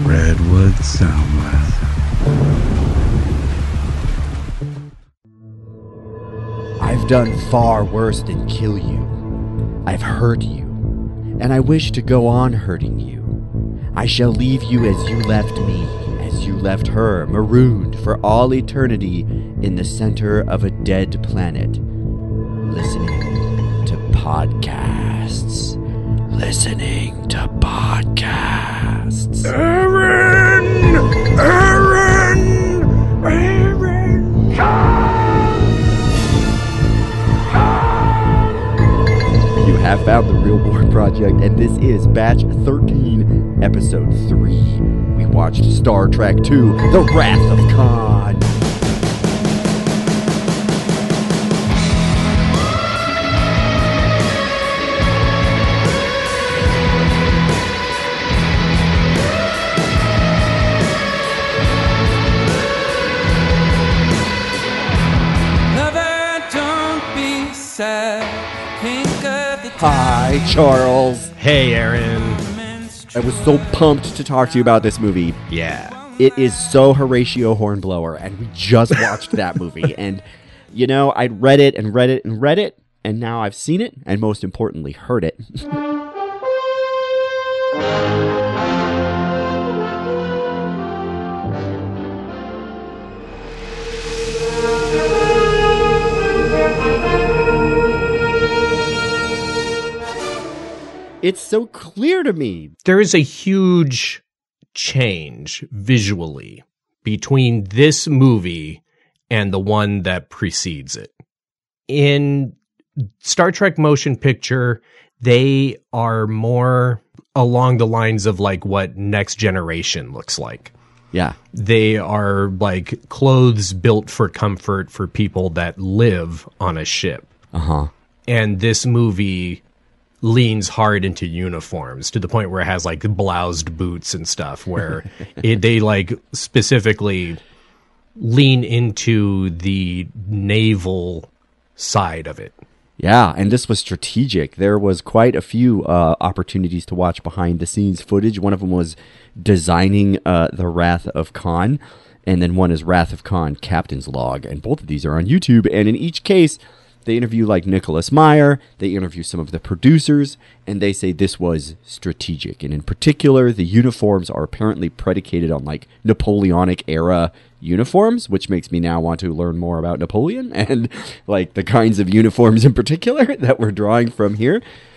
Redwood Soundwave. I've done far worse than kill you. I've hurt you, and I wish to go on hurting you. I shall leave you as you left me, as you left her, marooned for all eternity in the center of a dead planet, listening to podcasts. Listening to podcasts. Aaron! You have found the Real Board Project, and this is Batch 13, Episode 3. We watched Star Trek II, The Wrath of Khan. Hi, Charles. Hey, Aaron. I was so pumped to talk to you about this movie. Yeah. It is so Horatio Hornblower, and we just watched that movie. And, you know, I'd read it, and now I've seen it, and most importantly, heard it. It's so clear to me. There is a huge change visually between this movie and the one that precedes it. In Star Trek Motion Picture, they are more along the lines of like what Next Generation looks like. Yeah. They are like clothes built for comfort for people that live on a ship. Uh-huh. And this movie leans hard into uniforms to the point where it has like bloused boots and stuff where they like specifically lean into the naval side of it. Yeah, and this was strategic. There was quite a few opportunities to watch behind the scenes footage. One of them was designing the Wrath of Khan, and then one is Wrath of Khan Captain's Log, and both of these are on YouTube. And in each case, they interview like Nicholas Meyer, they interview some of the producers, and they say this was strategic. And in particular, the uniforms are apparently predicated on like Napoleonic era uniforms, which makes me now want to learn more about Napoleon and like the kinds of uniforms in particular that we're drawing from here.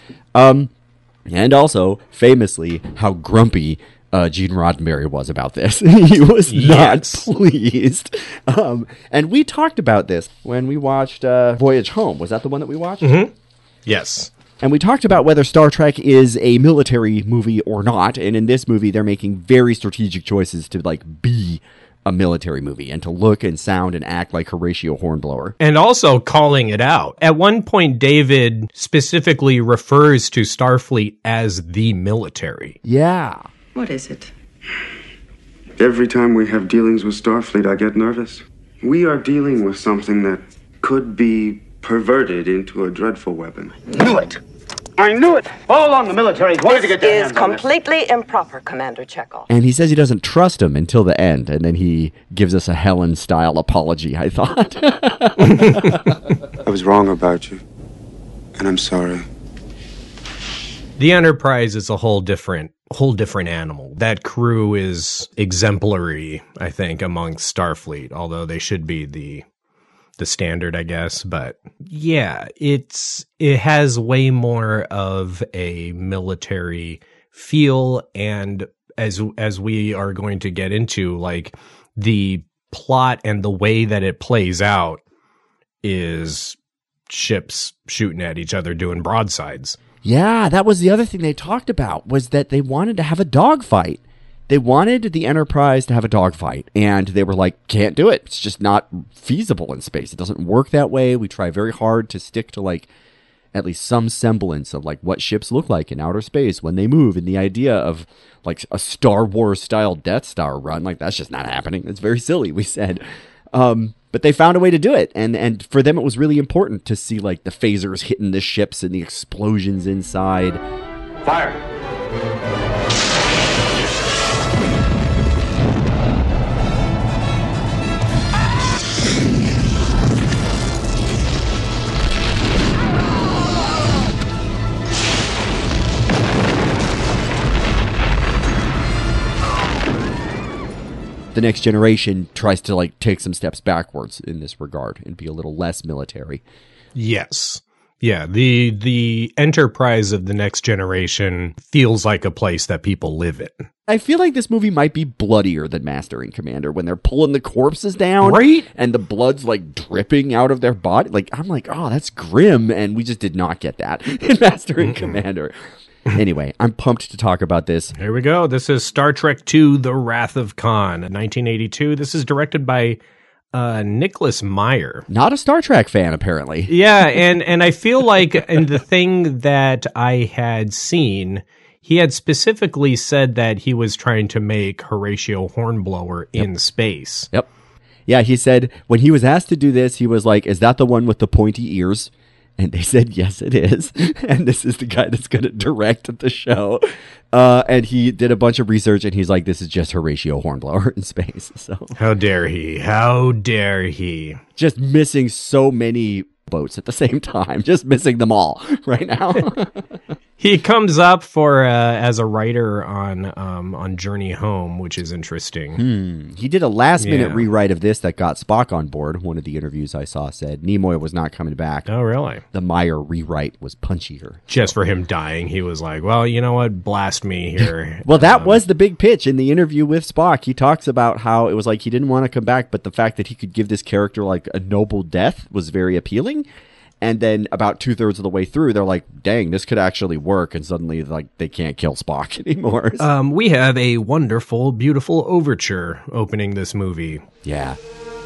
And also, famously, how grumpy Gene Roddenberry was about this. He was not pleased. And we talked about this when we watched Voyage Home. Was that the one that we watched? Mm-hmm. Yes. And we talked about whether Star Trek is a military movie or not. And in this movie, they're making very strategic choices to like be a military movie and to look and sound and act like Horatio Hornblower. And also calling it out. At one point, David specifically refers to Starfleet as the military. Yeah. What is it? Every time we have dealings with Starfleet, I get nervous. We are dealing with something that could be perverted into a dreadful weapon. Knew it! I knew it! All along the military wanted to get their hands on This is completely improper, Commander Chekhov. And he says he doesn't trust him until the end, and then he gives us a Helen-style apology, I thought. I was wrong about you, and I'm sorry. The Enterprise is a whole different animal. That crew is exemplary, I think, amongst Starfleet, although they should be the standard, I guess. But yeah, it has way more of a military feel, and as we are going to get into, like the plot and the way that it plays out is ships shooting at each other doing broadsides. Yeah, that was the other thing they talked about, was that they wanted to have a dogfight. They wanted the Enterprise to have a dogfight, and they were like, can't do it. It's just not feasible in space. It doesn't work that way. We try very hard to stick to like at least some semblance of like what ships look like in outer space when they move, and the idea of like a Star Wars style Death Star run, like that's just not happening. It's very silly, we said. But they found a way to do it, and for them it was really important to see like the phasers hitting the ships and the explosions inside. Fire! The Next Generation tries to like take some steps backwards in this regard and be a little less military. Yes. Yeah, the Enterprise of The Next Generation feels like a place that people live in. I feel like this movie might be bloodier than Master and Commander when they're pulling the corpses down. Right? And the blood's like dripping out of their body. Like, I'm like, oh, that's grim. And we just did not get that in Master and Commander. Anyway, I'm pumped to talk about this. Here we go. This is Star Trek II, The Wrath of Khan, 1982. This is directed by Nicholas Meyer. Not a Star Trek fan, apparently. Yeah, and I feel like in the thing that I had seen, he had specifically said that he was trying to make Horatio Hornblower in space. Yep. Yeah, he said when he was asked to do this, he was like, is that the one with the pointy ears? And they said, yes, it is. And this is the guy that's going to direct the show. And he did a bunch of research, and he's like, this is just Horatio Hornblower in space. So How dare he? How dare he? just missing so many boats at the same time. Just missing them all right now. He comes up for as a writer on Journey Home, which is interesting. He did a last-minute Yeah. rewrite of this that got Spock on board. One of the interviews I saw said Nimoy was not coming back. Oh, really? The Meyer rewrite was punchier. Just for him dying, he was like, well, you know what? Blast me here. Well, that was the big pitch in the interview with Spock. He talks about how it was like he didn't want to come back, but the fact that he could give this character like a noble death was very appealing. And then about 2/3 of the way through, they're like, dang, this could actually work. And suddenly, like, they can't kill Spock anymore. We have a wonderful, beautiful overture opening this movie. Yeah.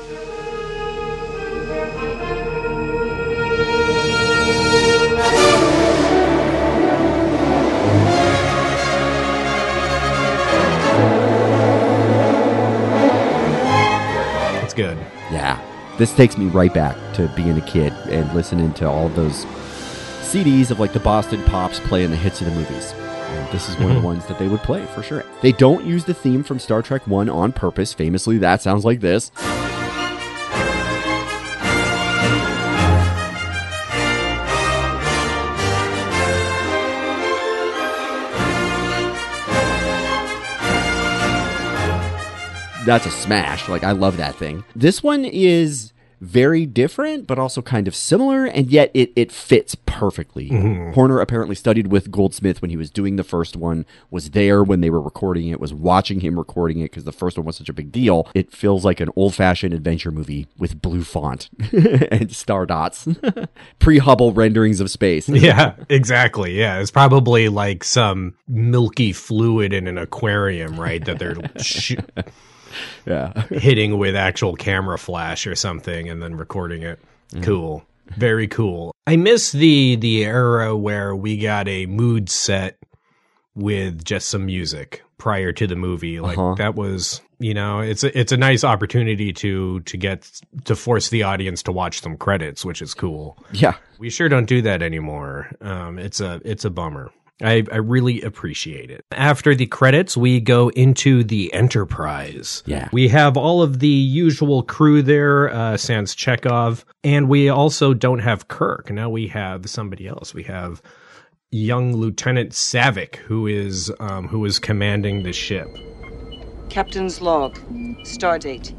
It's good. Yeah. This takes me right back to being a kid and listening to all those CDs of like the Boston Pops playing the hits of the movies. And this is one of the ones that they would play for sure. They don't use the theme from Star Trek 1 on purpose. Famously, that sounds like this. That's a smash. Like, I love that thing. This one is very different, but also kind of similar, and yet it fits perfectly. Horner apparently studied with Goldsmith when he was doing the first one, was there when they were recording it, was watching him recording it because the first one was such a big deal. It feels like an old-fashioned adventure movie with blue font and star dots. Pre-Hubble renderings of space. Yeah, exactly. Yeah, it's probably like some milky fluid in an aquarium, right? That they're Yeah. hitting with actual camera flash or something and then recording it. Cool. Very cool. I miss the era where we got a mood set with just some music prior to the movie. Like that was, you know, it's a nice opportunity to force the audience to watch some credits, which is cool. Yeah. We sure don't do that anymore. It's a bummer. I really appreciate it. After the credits, we go into the Enterprise. Yeah. We have all of the usual crew there, sans Chekhov, and we also don't have Kirk. Now we have somebody else. We have young Lieutenant Savick, who is commanding the ship. Captain's log. Stardate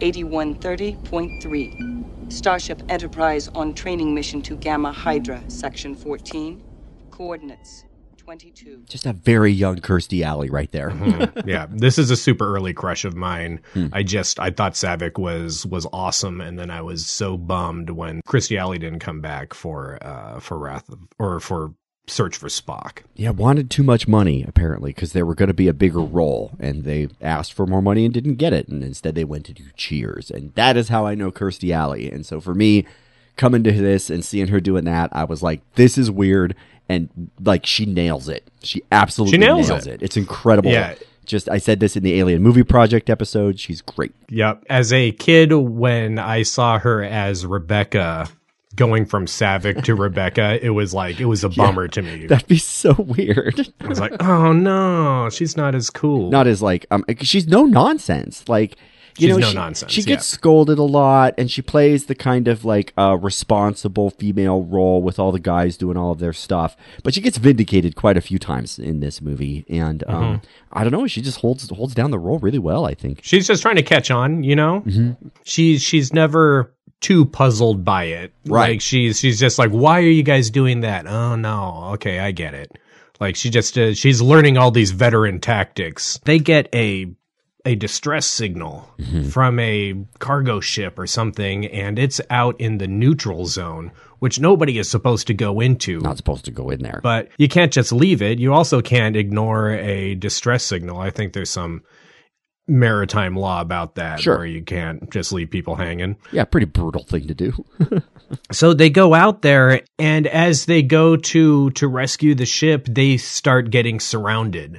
8130.3. Starship Enterprise on training mission to Gamma Hydra, Section 14. Coordinates 22. Just a very young Kirstie Alley right there. Yeah, this is a super early crush of mine. I thought Savick was awesome, and then I was so bummed when Kirstie Alley didn't come back for Wrath of, or for Search for Spock. Yeah, wanted too much money, apparently, because there were going to be a bigger role, and they asked for more money and didn't get it, and instead they went to do Cheers, and that is how I know Kirstie Alley. And so for me, coming to this and seeing her doing that, I was like, this is weird, and like she nails it. She absolutely nails it. It's incredible. Yeah. Just, I said this in the Alien Movie Project episode, she's great. Yep. As a kid, when I saw her as Rebecca, going from Savick to Rebecca, it was a bummer to me. That'd be so weird. I was like, oh no, she's not as cool. Not as like, she's no nonsense. Like, She's no nonsense. She gets scolded a lot, and she plays the kind of like responsible female role with all the guys doing all of their stuff. But she gets vindicated quite a few times in this movie, and I don't know. She just holds down the role really well, I think. She's just trying to catch on, you know. Mm-hmm. She's never too puzzled by it. Right. Like she's just like, why are you guys doing that? Oh no, okay, I get it. Like she's learning all these veteran tactics. They get a distress signal from a cargo ship or something, and it's out in the neutral zone, which nobody is supposed to go into. Not supposed to go in there. But you can't just leave it. You also can't ignore a distress signal. I think there's some maritime law about that, Sure. where you can't just leave people hanging. Yeah, pretty brutal thing to do. So they go out there, and as they go to rescue the ship, they start getting surrounded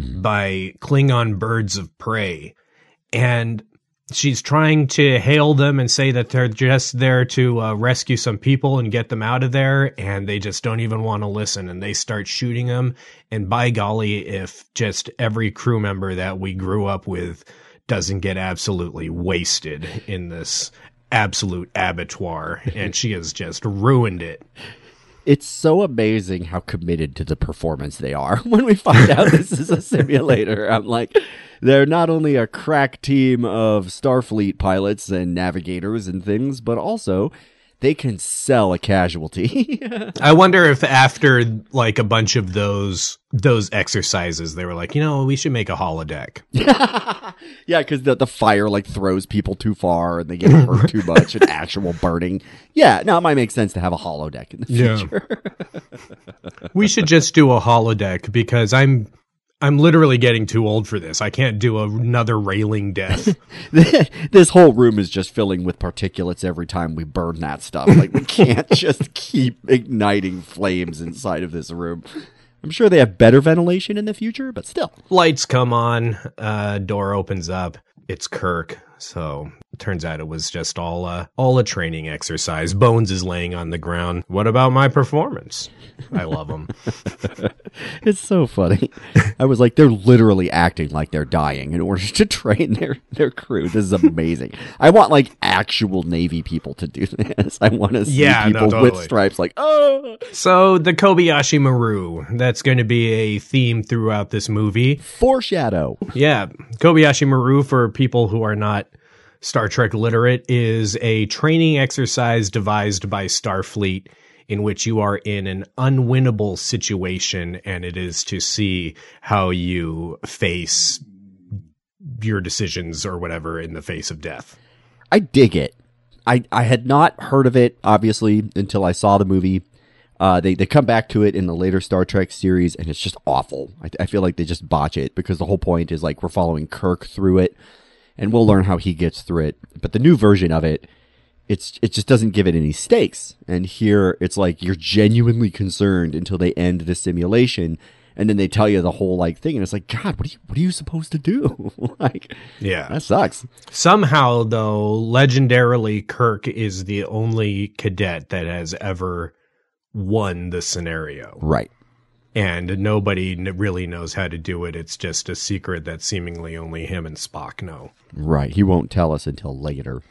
by Klingon birds of prey. And she's trying to hail them and say that they're just there to rescue some people and get them out of there, and they just don't even want to listen, and they start shooting them. And by golly, if just every crew member that we grew up with doesn't get absolutely wasted in this absolute abattoir, and she has just ruined it. It's so amazing how committed to the performance they are. When we find out this is a simulator, I'm like, they're not only a crack team of Starfleet pilots and navigators and things, but also they can sell a casualty. I wonder if after like a bunch of those exercises, they were like, we should make a holodeck. Yeah, because the fire like throws people too far and they get hurt too much and actual burning. Yeah, no, it might make sense to have a holodeck in the future. We should just do a holodeck, because I'm literally getting too old for this. I can't do another railing death. This whole room is just filling with particulates every time we burn that stuff. Like, we can't just keep igniting flames inside of this room. I'm sure they have better ventilation in the future, but still. Lights come on, door opens up. It's Kirk. So it turns out it was just all a training exercise. Bones is laying on the ground. What about my performance? I love him. It's so funny. I was like, they're literally acting like they're dying in order to train their crew. This is amazing. I want like actual Navy people to do this. I want to see people with stripes like, oh. So the Kobayashi Maru, that's going to be a theme throughout this movie. Foreshadow. Yeah. Kobayashi Maru, for people who are not Star Trek literate, is a training exercise devised by Starfleet in which you are in an unwinnable situation, and it is to see how you face your decisions or whatever in the face of death. I dig it. I had not heard of it, obviously, until I saw the movie. They come back to it in the later Star Trek series, and it's just awful. I feel like they just botch it, because the whole point is like we're following Kirk through it, and we'll learn how he gets through it. But the new version of it, it just doesn't give it any stakes. And here, it's like you're genuinely concerned until they end the simulation, and then they tell you the whole like thing, and it's like, God, what are you supposed to do? Like, yeah, that sucks. Somehow, though, legendarily, Kirk is the only cadet that has ever won the scenario. Right. And nobody really knows how to do it. It's just a secret that seemingly only him and Spock know. Right. He won't tell us until later.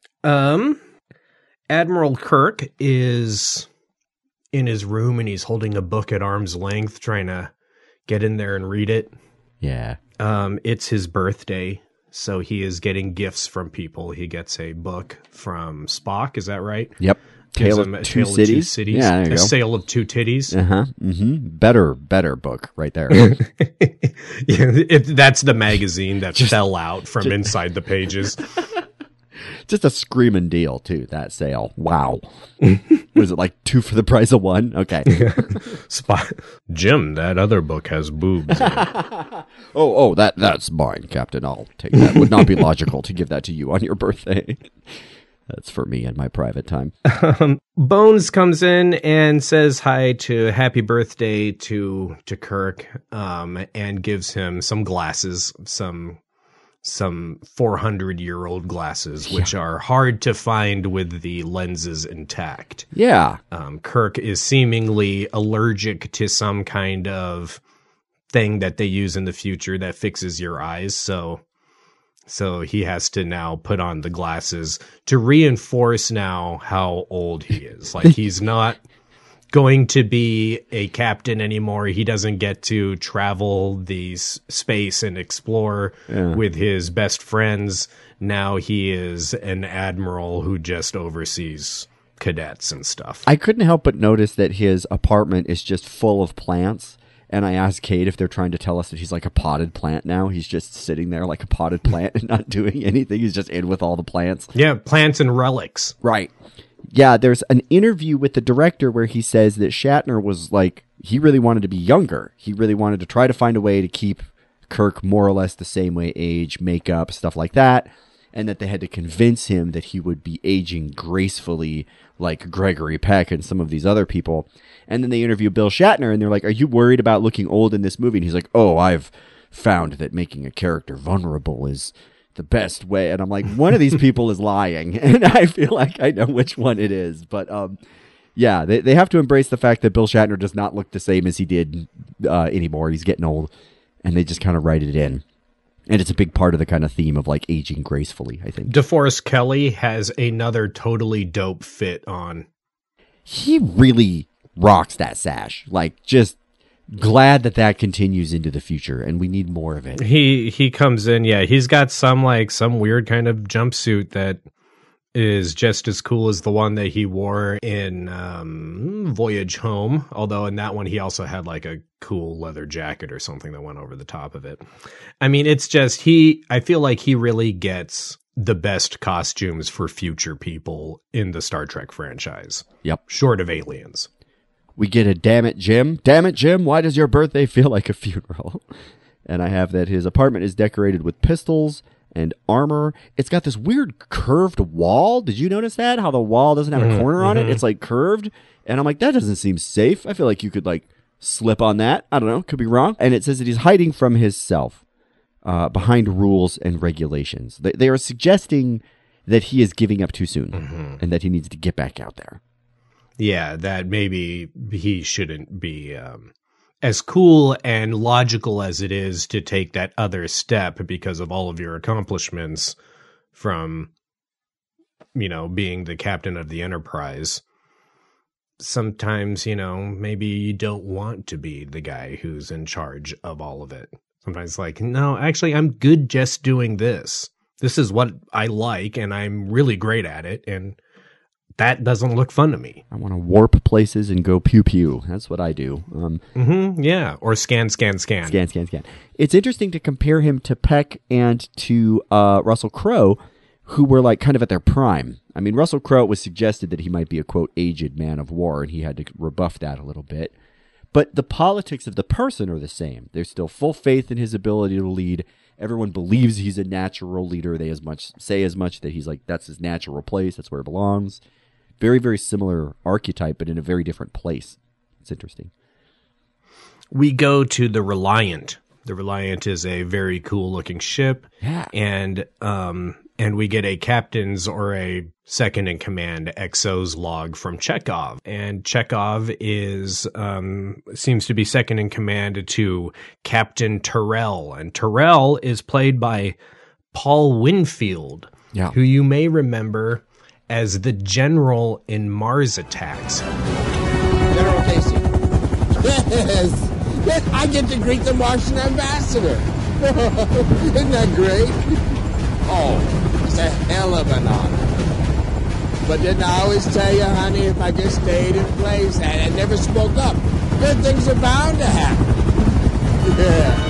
Admiral Kirk is in his room, and he's holding a book at arm's length, trying to get in there and read it. Yeah. It's his birthday, so he is getting gifts from people. He gets a book from Spock. Is that right? Yep. Tale of Two Cities. Yeah, there you go. A Sale of Two Titties. Uh-huh. Mm-hmm. Better book right there. Yeah, that's the magazine that fell out from inside the pages. Just a screaming deal, too, that sale. Wow. Was it like 2 for the price of 1? Okay. Jim, that other book has boobs in it. Oh, that's mine, Captain. I'll take that. Would not be logical to give that to you on your birthday. That's for me and my private time. Bones comes in and says hi to happy birthday to Kirk, and gives him some glasses, some 400-year-old glasses, which are hard to find with the lenses intact. Yeah. Kirk is seemingly allergic to some kind of thing that they use in the future that fixes your eyes, so So he has to now put on the glasses to reinforce now how old he is. Like, he's not going to be a captain anymore. He doesn't get to travel the space and explore with his best friends. Now he is an admiral who just oversees cadets and stuff. I couldn't help but notice that his apartment is just full of plants. And I asked Kate if they're trying to tell us that he's like a potted plant now. He's just sitting there like a potted plant and not doing anything. He's just in with all the plants. Yeah, plants and relics. Right. Yeah, there's an interview with the director where he says that Shatner was like, he really wanted to be younger. He really wanted to try to find a way to keep Kirk more or less the same way, age, makeup, stuff like that. And that they had to convince him that he would be aging gracefully like Gregory Peck and some of these other people. And then they interview Bill Shatner, and they're like, are you worried about looking old in this movie? And he's like, oh, I've found that making a character vulnerable is the best way. And I'm like, one of these people is lying. And I feel like I know which one it is. But yeah, they have to embrace the fact that Bill Shatner does not look the same as he did anymore. He's getting old. And they just kind of write it in. And it's a big part of the kind of theme of like aging gracefully, I think. DeForest Kelley has another totally dope fit on. He really rocks that sash. Like, just glad that continues into the future, and we need more of it. He comes in, yeah. He's got some weird kind of jumpsuit that is just as cool as the one that he wore in Voyage Home. Although in that one, he also had like a cool leather jacket or something that went over the top of it. I mean, it's just, I feel like he really gets the best costumes for future people in the Star Trek franchise. Yep. Short of aliens. We get a damn it, Jim, why does your birthday feel like a funeral? And I have that his apartment is decorated with pistols and armor. It's got this weird curved wall. Did you notice that? How the wall doesn't have a corner on it? It's like curved. And I'm like, that doesn't seem safe. I feel like you could like slip on that. I don't know. Could be wrong. And it says that he's hiding from his self behind rules and regulations. They are suggesting that he is giving up too soon and that he needs to get back out there. Yeah, that maybe he shouldn't be as cool and logical as it is to take that other step because of all of your accomplishments from, being the captain of the Enterprise. Sometimes, maybe you don't want to be the guy who's in charge of all of it. Sometimes like, no, actually, I'm good just doing this. This is what I like, and I'm really great at it, and that doesn't look fun to me. I want to warp places and go pew-pew. That's what I do. Yeah, or scan. Scan. It's interesting to compare him to Peck and to Russell Crowe, who were like kind of at their prime. I mean, Russell Crowe, it was suggested that he might be a, quote, aged man of war, and he had to rebuff that a little bit. But the politics of the person are the same. There's still full faith in his ability to lead. Everyone believes he's a natural leader. They say as much that he's like, that's his natural place. That's where he belongs. Very, very similar archetype, but in a very different place. It's interesting. We go to the Reliant. The Reliant is a very cool-looking ship. Yeah. And we get a captain's or a second-in-command XO's log from Chekhov. And Chekhov seems to be second-in-command to Captain Terrell. And Terrell is played by Paul Winfield, who you may remember as the general in Mars Attacks. General Casey. Yes! I get to greet the Martian ambassador. Isn't that great? Oh, it's a hell of an honor. But didn't I always tell you, honey, if I just stayed in place and never spoke up, good things are bound to happen. Yeah.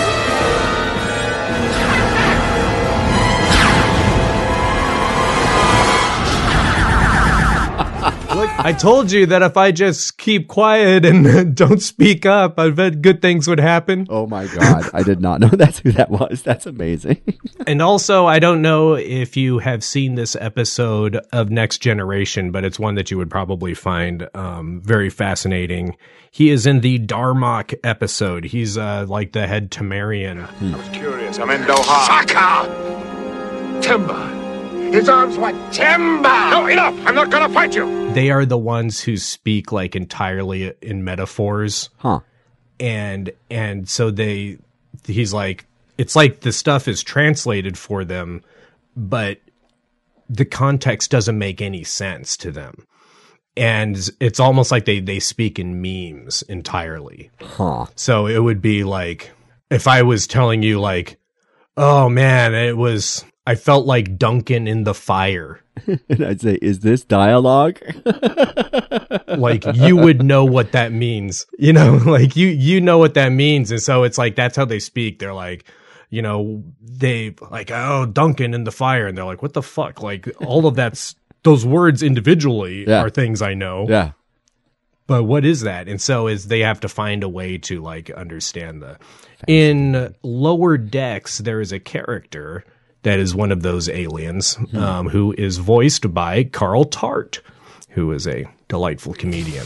Look, I told you that if I just keep quiet and don't speak up, I bet good things would happen. Oh my God. I did not know that's who that was. That's amazing. And also, I don't know if you have seen this episode of Next Generation, but it's one that you would probably find very fascinating. He is in the Darmok episode. He's like the head Temerian. I was curious. I'm in Doha. Saka! Timber. His arms what? Timber! No, enough! I'm not gonna fight you! They are the ones who speak like entirely in metaphors. Huh. And so he's like, it's like the stuff is translated for them, but the context doesn't make any sense to them. And it's almost like they speak in memes entirely. Huh. So it would be like, if I was telling you like, oh man, I felt like Duncan in the fire. And I'd say, is this dialogue? Like, you would know what that means. You know, like you know what that means. And so it's like, that's how they speak. They're like, you know, they like, oh, Duncan in the fire. And they're like, what the fuck? Like, all of those words individually are things I know. Yeah. But what is that? And so they have to find a way to like understand in Lower Decks, there is a character that is one of those aliens, who is voiced by Carl Tart, who is a delightful comedian.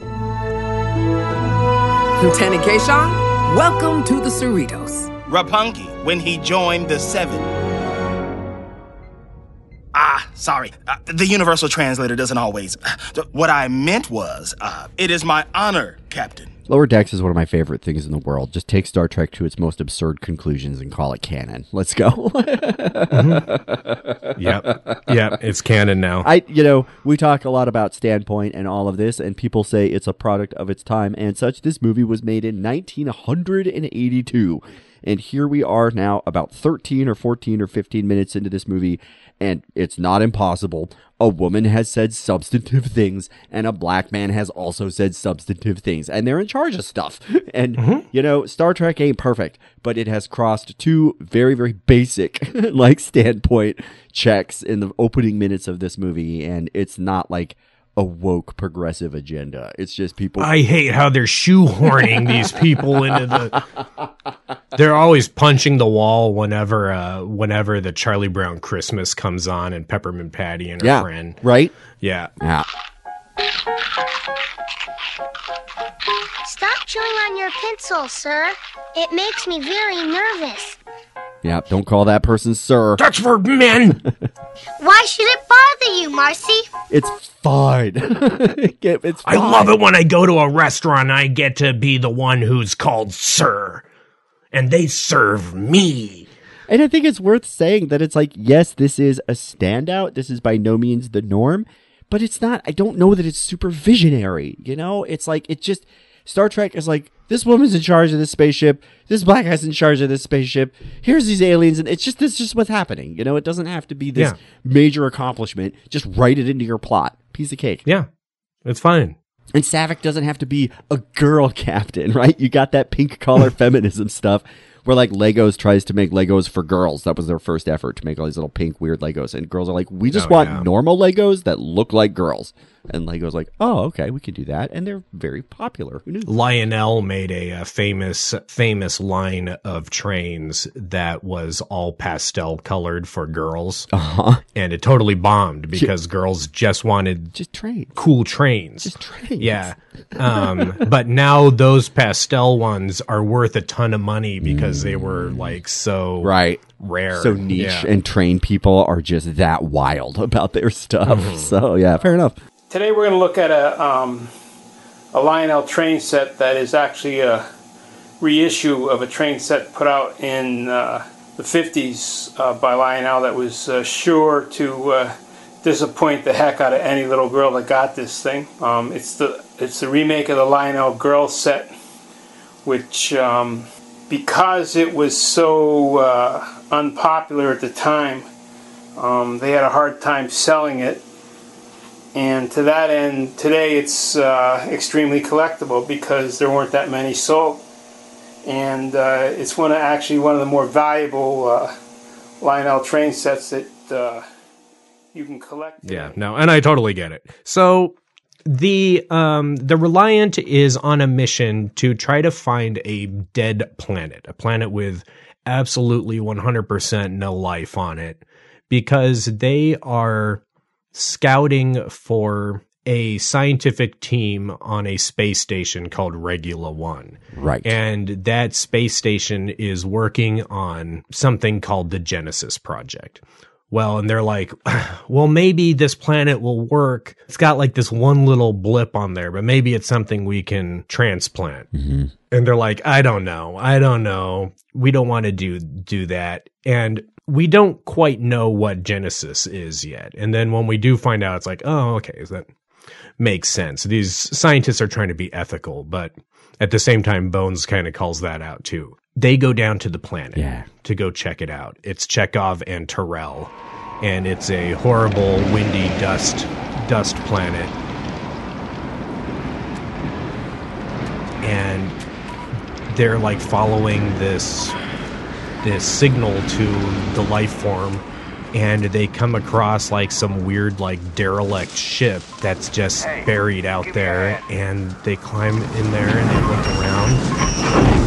Lieutenant Keishon, welcome to the Cerritos. Rapungi, when he joined the Seven. Sorry. The universal translator doesn't always. What I meant was, it is my honor, Captain. Lower Decks is one of my favorite things in the world. Just take Star Trek to its most absurd conclusions and call it canon. Let's go. Yep, it's canon now. We talk a lot about Standpoint and all of this, and people say it's a product of its time and such. This movie was made in 1982. And here we are now about 13 or 14 or 15 minutes into this movie, and it's not impossible. A woman has said substantive things, and a black man has also said substantive things, and they're in charge of stuff. And, Star Trek ain't perfect, but it has crossed two very, very basic, standpoint checks in the opening minutes of this movie, and it's not like a woke progressive agenda. It's just people. I hate how they're shoehorning these people into they're always punching the wall whenever the Charlie Brown Christmas comes on and Peppermint Patty and her friend. Right? Yeah. Stop chewing on your pencil, sir. It makes me very nervous. Yeah, don't call that person sir. That's for men! Why should it bother you, Marcy? It's fine. It's fine. I love it when I go to a restaurant and I get to be the one who's called sir. And they serve me. And I think it's worth saying that it's like, yes, this is a standout. This is by no means the norm. But it's not, I don't know that it's super visionary. It's like, Star Trek is like, this woman's in charge of this spaceship. This black guy's in charge of this spaceship. Here's these aliens. And it's just what's happening. It doesn't have to be this major accomplishment. Just write it into your plot. Piece of cake. Yeah, it's fine. And Saavik doesn't have to be a girl captain, right? You got that pink collar feminism stuff where like Legos tries to make Legos for girls. That was their first effort to make all these little pink weird Legos. And girls are like, we just want normal Legos that look like girls. And Lego's like, oh, okay, we can do that. And they're very popular. Who knew? Lionel made a famous line of trains that was all pastel colored for girls. Uh-huh. And it totally bombed because girls just wanted trains. Cool trains. Just trains. Yeah. But now those pastel ones are worth a ton of money because they were like so rare. So niche. And train people are just that wild about their stuff. Mm-hmm. So, yeah, fair enough. Today we're going to look at a Lionel train set that is actually a reissue of a train set put out in the 50s by Lionel that was sure to disappoint the heck out of any little girl that got this thing. It's the remake of the Lionel Girl set, which because it was so unpopular at the time, they had a hard time selling it. And to that end, today it's extremely collectible because there weren't that many sold. And it's one of the more valuable Lionel train sets that you can collect today. Yeah, no, and I totally get it. So the Reliant is on a mission to try to find a dead planet, a planet with absolutely 100% no life on it, because they are scouting for a scientific team on a space station called Regula 1. Right. And that space station is working on something called the Genesis Project, Well, and they're like, well, maybe this planet will work. It's got like this one little blip on there, but maybe it's something we can transplant. Mm-hmm. And they're like, I don't know. We don't want to do that. And we don't quite know what Genesis is yet. And then when we do find out, it's like, oh, okay, that makes sense. These scientists are trying to be ethical, but at the same time, Bones kind of calls that out too. They go down to the planet to go check it out. It's Chekhov and Terrell, and it's a horrible, windy dust planet. And they're like following this signal to the life form, and they come across like some weird like derelict ship that's just buried out there, and they climb in there and they look around.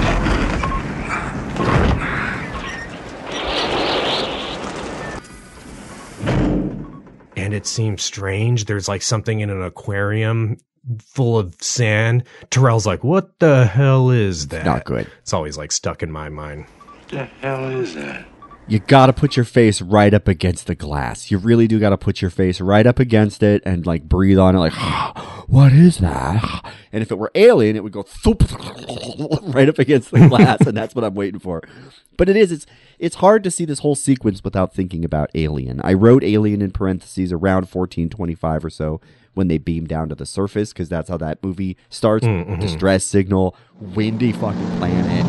And it seems strange. There's like something in an aquarium full of sand. Terrell's like, what the hell is that? Not good. It's always like stuck in my mind. What the hell is that? You gotta put your face right up against the glass. You really do gotta put your face right up against it and like breathe on it like, what is that? And if it were Alien, it would go thoop, right up against the glass, and that's what I'm waiting for. But it's hard to see this whole sequence without thinking about Alien. I wrote Alien in parentheses around 1425 or so when they beam down to the surface, because that's how that movie starts. Mm-hmm. Distress signal, windy fucking planet.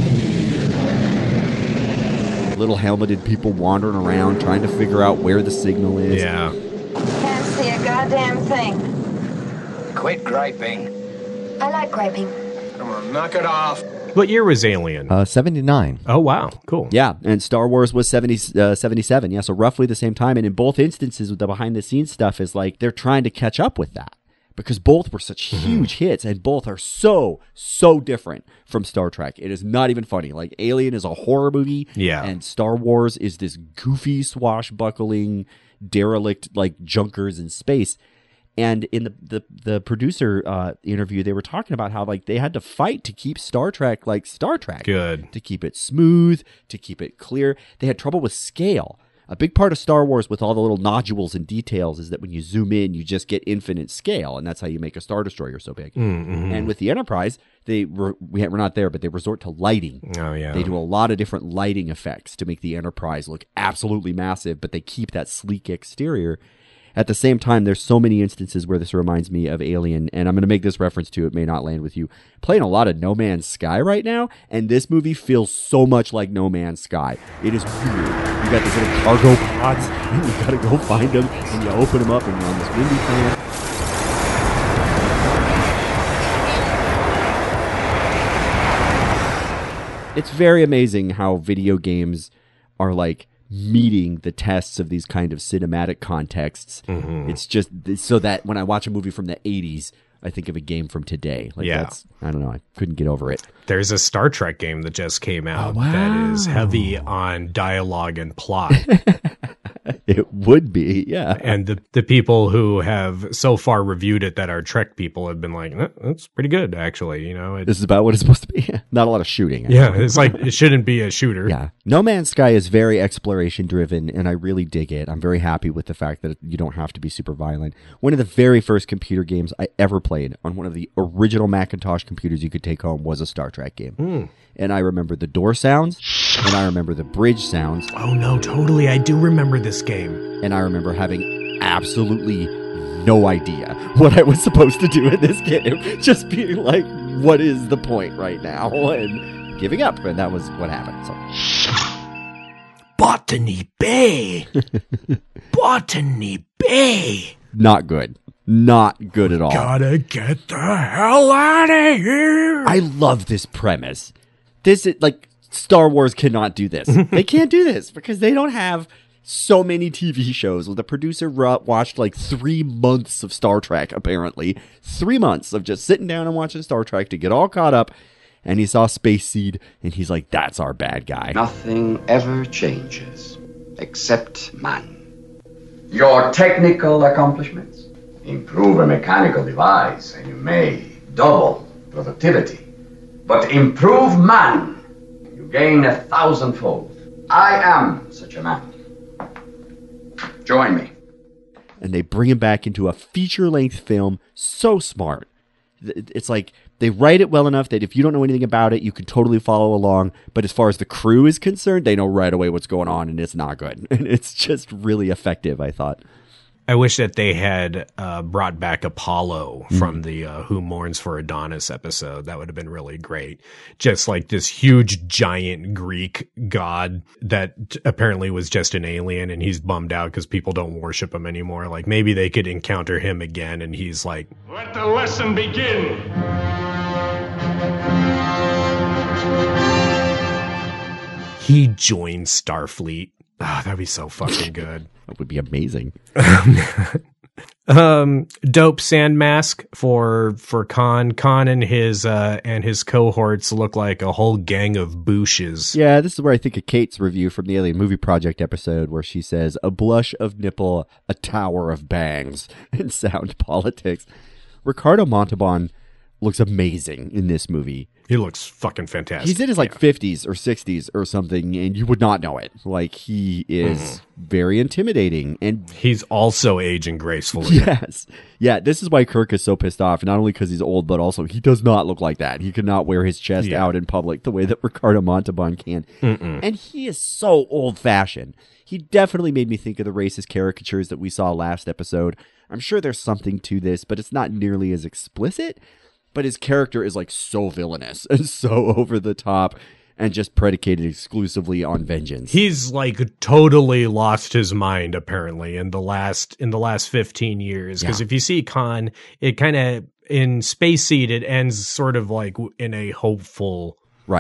Little helmeted people wandering around trying to figure out where the signal is. Yeah. Can't see a goddamn thing. Quit griping. I like griping. Come on, knock it off. What year was Alien? 79. Oh, wow. Cool. Yeah, and Star Wars was 77. Yeah, so roughly the same time. And in both instances, with the behind-the-scenes stuff is like they're trying to catch up with that, because both were such huge hits, and both are so different from Star Trek. It is not even funny. Like, Alien is a horror movie, and Star Wars is this goofy, swashbuckling, derelict, like, junkers in space. And in the producer interview, they were talking about how like they had to fight to keep Star Trek like Star Trek. Good. To keep it smooth, to keep it clear. They had trouble with scale. A big part of Star Wars with all the little nodules and details is that when you zoom in, you just get infinite scale, and that's how you make a Star Destroyer so big. Mm-hmm. And with the Enterprise, we're not there, but they resort to lighting. Oh, yeah. They do a lot of different lighting effects to make the Enterprise look absolutely massive, but they keep that sleek exterior. At the same time, there's so many instances where this reminds me of Alien, and I'm going to make this reference to it may not land with you. Playing a lot of No Man's Sky right now, and this movie feels so much like No Man's Sky. It is weird. You got these little cargo pods, and you got to go find them, and you open them up, and you're on this windy planet. It's very amazing how video games are like meeting the tests of these kind of cinematic contexts. Mm-hmm. It's just so that when I watch a movie from the 80s, I think of a game from today. Like that's, I don't know, I couldn't get over it. There's a Star Trek game that just came out that is heavy on dialogue and plot. It would be, yeah. And the people who have so far reviewed it that are Trek people have been like, that's pretty good, actually. You know, this is about what it's supposed to be. Not a lot of shooting. Actually. Yeah, it's like, it shouldn't be a shooter. Yeah. No Man's Sky is very exploration driven, and I really dig it. I'm very happy with the fact that you don't have to be super violent. One of the very first computer games I ever played on one of the original Macintosh computers you could take home was a Star Trek game. Mm. And I remember the door sounds, and I remember the bridge sounds. Oh, no, totally. I do remember this game. And I remember having absolutely no idea what I was supposed to do in this game. Just being like, what is the point right now? And giving up. And that was what happened. So, Botany Bay. Botany Bay. Not good. Not good at all. Gotta get the hell out of here. I love this premise. This is like, Star Wars cannot do this. They can't do this because they don't have so many TV shows. Well, the producer watched like 3 months of Star Trek, apparently. 3 months of just sitting down and watching Star Trek to get all caught up. And he saw Space Seed, and he's like, that's our bad guy. Nothing ever changes, except man. Your technical accomplishments? Improve a mechanical device, and you may double productivity. But improve man, you gain 1,000-fold. I am such a man. Join me. And they bring him back into a feature-length film. So smart. It's like they write it well enough that if you don't know anything about it, you can totally follow along. But as far as the crew is concerned, they know right away what's going on, and it's not good. And it's just really effective, I thought. I wish that they had brought back Apollo from the Who Mourns for Adonis episode. That would have been really great. Just like this huge, giant Greek god that apparently was just an alien, and he's bummed out because people don't worship him anymore. Like, maybe they could encounter him again, and he's like, "Let the lesson begin." He joins Starfleet. Ah, that'd be so fucking good. That would be amazing. Dope sand mask for Khan. Khan and his cohorts look like a whole gang of booshes. Yeah, this is where I think of Kate's review from the Alien Movie Project episode where she says, "A blush of nipple, a tower of bangs," in Sound Politics. Ricardo Montalban looks amazing in this movie. He looks fucking fantastic. He's in his 50s or 60s or something, and you would not know it. Like, he is very intimidating, and he's also aging gracefully. Yes. Yeah, this is why Kirk is so pissed off, not only because he's old, but also he does not look like that. He could not wear his chest out in public the way that Ricardo Montalban can. And he is so old-fashioned. He definitely made me think of the racist caricatures that we saw last episode. I'm sure there's something to this, but it's not nearly as explicit. But his character is like so villainous and so over the top and just predicated exclusively on vengeance. He's like totally lost his mind apparently in the last 15 years. Because if you see Khan, it kind of in Space Seed, it ends sort of like in a hopeful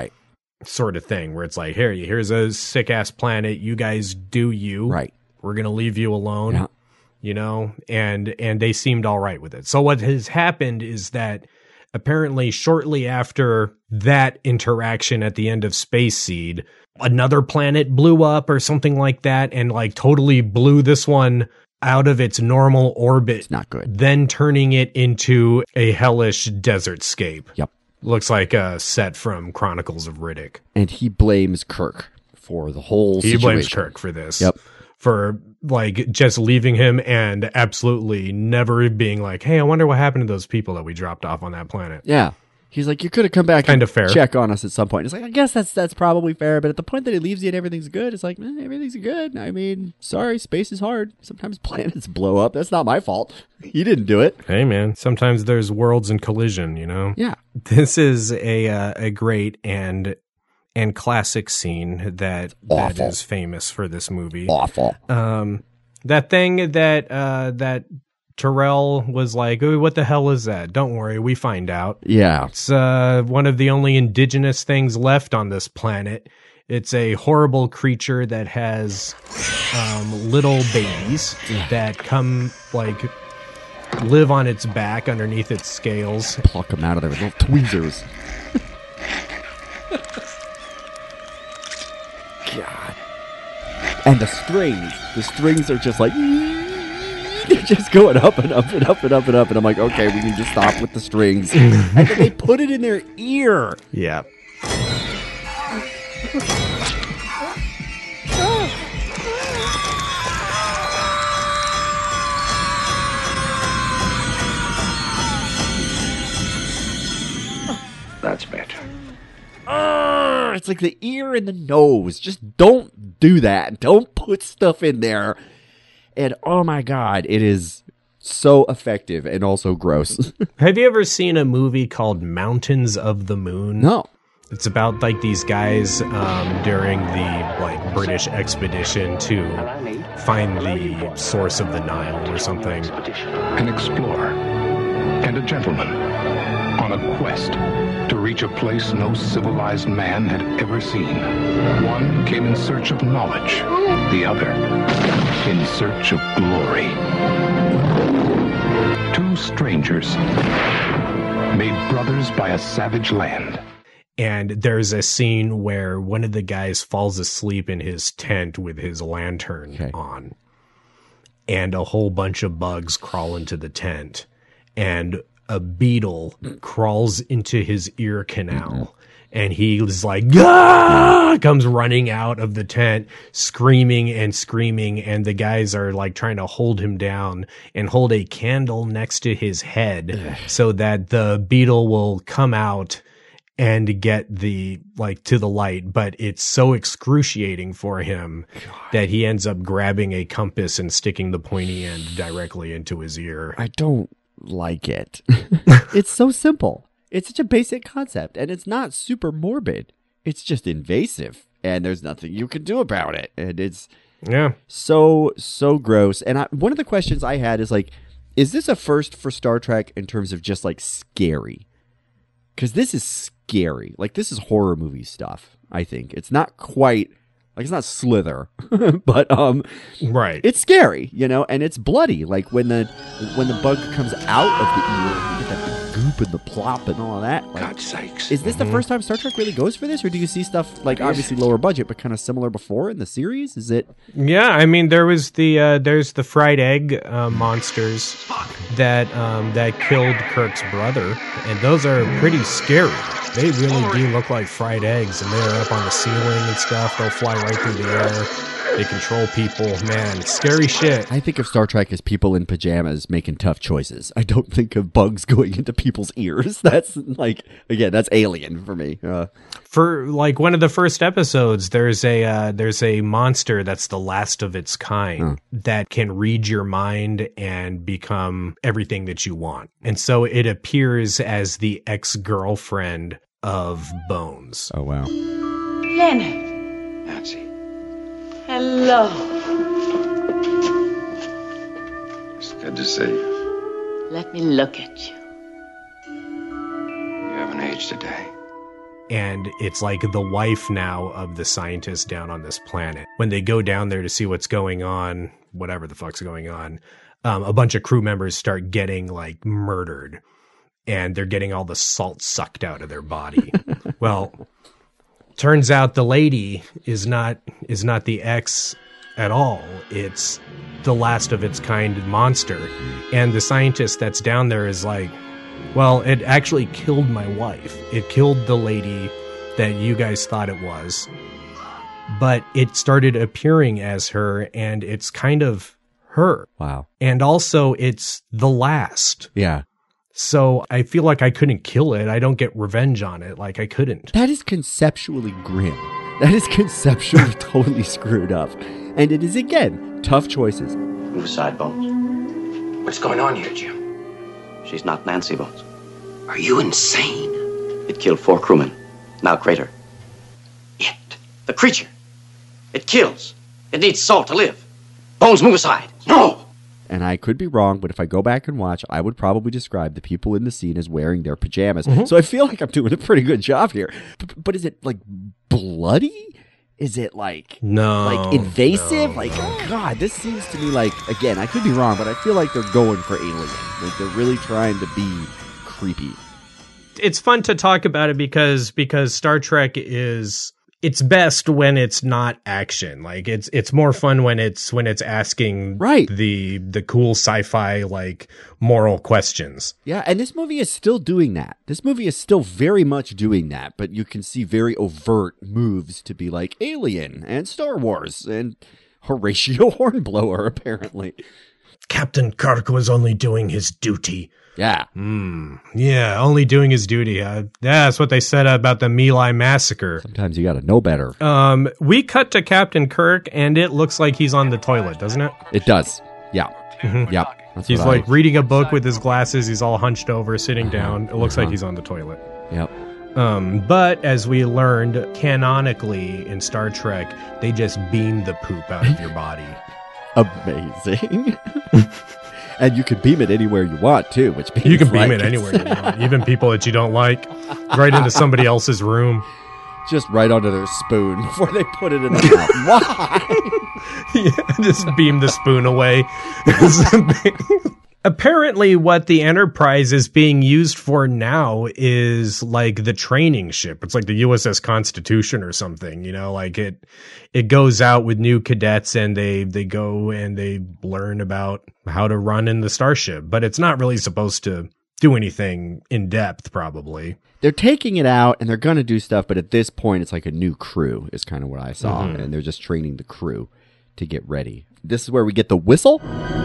sort of thing where it's like, here's a sick ass planet. You guys do you. Right. We're going to leave you alone. Yeah. You know, and they seemed all right with it. So what has happened is that apparently, shortly after that interaction at the end of Space Seed, another planet blew up or something like that and like totally blew this one out of its normal orbit. It's not good. Then turning it into a hellish desertscape. Yep. Looks like a set from Chronicles of Riddick. And he blames Kirk for the whole situation. He blames Kirk for this. Yep. For like just leaving him and absolutely never being like, hey, I wonder what happened to those people that we dropped off on that planet. Yeah. He's like, you could have come back kind and of fair. Check on us at some point. It's like, I guess that's probably fair. But at the point that he leaves you and everything's good, it's like, everything's good. I mean, sorry, space is hard. Sometimes planets blow up. That's not my fault. You didn't do it. Hey, man, sometimes there's worlds in collision, you know? Yeah. This is a great and classic scene that is famous for this movie. Awful. That thing that Terrell was like, "Oh, what the hell is that?" Don't worry, we find out. Yeah. It's one of the only indigenous things left on this planet. It's a horrible creature that has little babies that come like live on its back underneath its scales. Pluck them out of there with little tweezers. God. And the strings are just like, they're just going up and up and up and up and up. And I'm like, okay, we need to stop with the strings. And then they put it in their ear. Yeah. That's better. It's like the ear and the nose. Just don't do that. Don't put stuff in there. And oh my God, it is so effective and also gross. Have you ever seen a movie called Mountains of the Moon? No. It's about like these guys during the like British expedition to find the source of the Nile or something. An explorer and a gentleman on a quest to reach a place no civilized man had ever seen. One came in search of knowledge, the other in search of glory. Two strangers made brothers by a savage land. And there's a scene where one of the guys falls asleep in his tent with his lantern on. And a whole bunch of bugs crawl into the tent. And a beetle crawls into his ear canal And he's like, "Gah!" Comes running out of the tent, screaming, and the guys are like trying to hold him down and hold a candle next to his head so that the beetle will come out and get to the light. But it's so excruciating for him that he ends up grabbing a compass and sticking the pointy end directly into his ear. I don't like it. It's so simple. It's such a basic concept, and it's not super morbid. It's just invasive, and there's nothing you can do about it. And it's so gross. And one of the questions I had is like, is this a first for Star Trek in terms of just like scary? Because this is scary. Like, this is horror movie stuff, I think. It's not quite, like, it's not Slither, but right. It's scary, you know, and it's bloody. Like when the bug comes out of the ear, you get that goop and the plop and all of that. Like, God's sakes. Is this the first time Star Trek really goes for this, or do you see stuff like obviously lower budget but kind of similar before in the series? Is it? Yeah, I mean there's the fried egg monsters that killed Kirk's brother, and those are pretty scary. They really do look like fried eggs, and they're up on the ceiling and stuff. They'll fly right through the air. They control people. Man, scary shit. I think of Star Trek as people in pajamas making tough choices. I don't think of bugs going into people's ears. That's like, again, that's alien for me. For like one of the first episodes, there's a monster that's the last of its kind that can read your mind and become everything that you want. And so it appears as the ex-girlfriend of Bones. Oh, wow. Leonard. Nancy. Hello. It's good to see you. Let me look at you. You haven't aged a day. And it's like the wife now of the scientist down on this planet. When they go down there to see what's going on, whatever the fuck's going on, a bunch of crew members start getting like murdered, and they're getting all the salt sucked out of their body. Well, turns out the lady is not the ex at all. It's the last of its kind monster. And the scientist that's down there is like, well, it actually killed my wife. It killed the lady that you guys thought it was. But it started appearing as her, and it's kind of her. Wow. And also, it's the last. Yeah. So I feel like I couldn't kill it. I don't get revenge on it. Like, I couldn't. That is conceptually grim. That is conceptually totally screwed up. And it is, again, tough choices. Move aside, Bones. What's going on here, Jim? She's not Nancy Bones. Are you insane? It killed 4 crewmen. Now Crater. It. The creature. It kills. It needs salt to live. Bones, move aside. No! And I could be wrong, but if I go back and watch, I would probably describe the people in the scene as wearing their pajamas. Mm-hmm. So I feel like I'm doing a pretty good job here. But is it, like, bloody? Is it, like, invasive? No. Like, God, this seems to me like, again, I could be wrong, but I feel like they're going for alien. Like, they're really trying to be creepy. It's fun to talk about it because Star Trek is... It's best when it's not action. Like it's more fun when it's asking the cool sci-fi like moral questions. Yeah, and this movie is still doing that. This movie is still very much doing that, but you can see very overt moves to be like Alien and Star Wars and Horatio Hornblower apparently. Captain Kirk was only doing his duty. Yeah. Yeah, only doing his duty. That's what they said about the My Lai massacre. Sometimes you gotta know better. We cut to Captain Kirk, and it looks like he's on the toilet, doesn't it? It does. Yeah. Mm-hmm. Yep. He's like reading a book with his glasses. He's all hunched over, sitting down. It looks like he's on the toilet. Yep. But as we learned, canonically in Star Trek, they just beam the poop out of your body. Amazing. And you can beam it anywhere you want, too. Which you can beam it anywhere you want. Even people that you don't like. Right into somebody else's room. Just right onto their spoon before they put it in their mouth. Why? Yeah, just beam the spoon away. Apparently what the Enterprise is being used for now is like the training ship. It's like the USS Constitution or something, you know, like it goes out with new cadets and they go and they learn about how to run in the starship, but it's not really supposed to do anything in depth, probably. They're taking it out and they're going to do stuff, but at this point, it's like a new crew is kind of what I saw. Mhm. And they're just training the crew to get ready. This is where we get the whistle.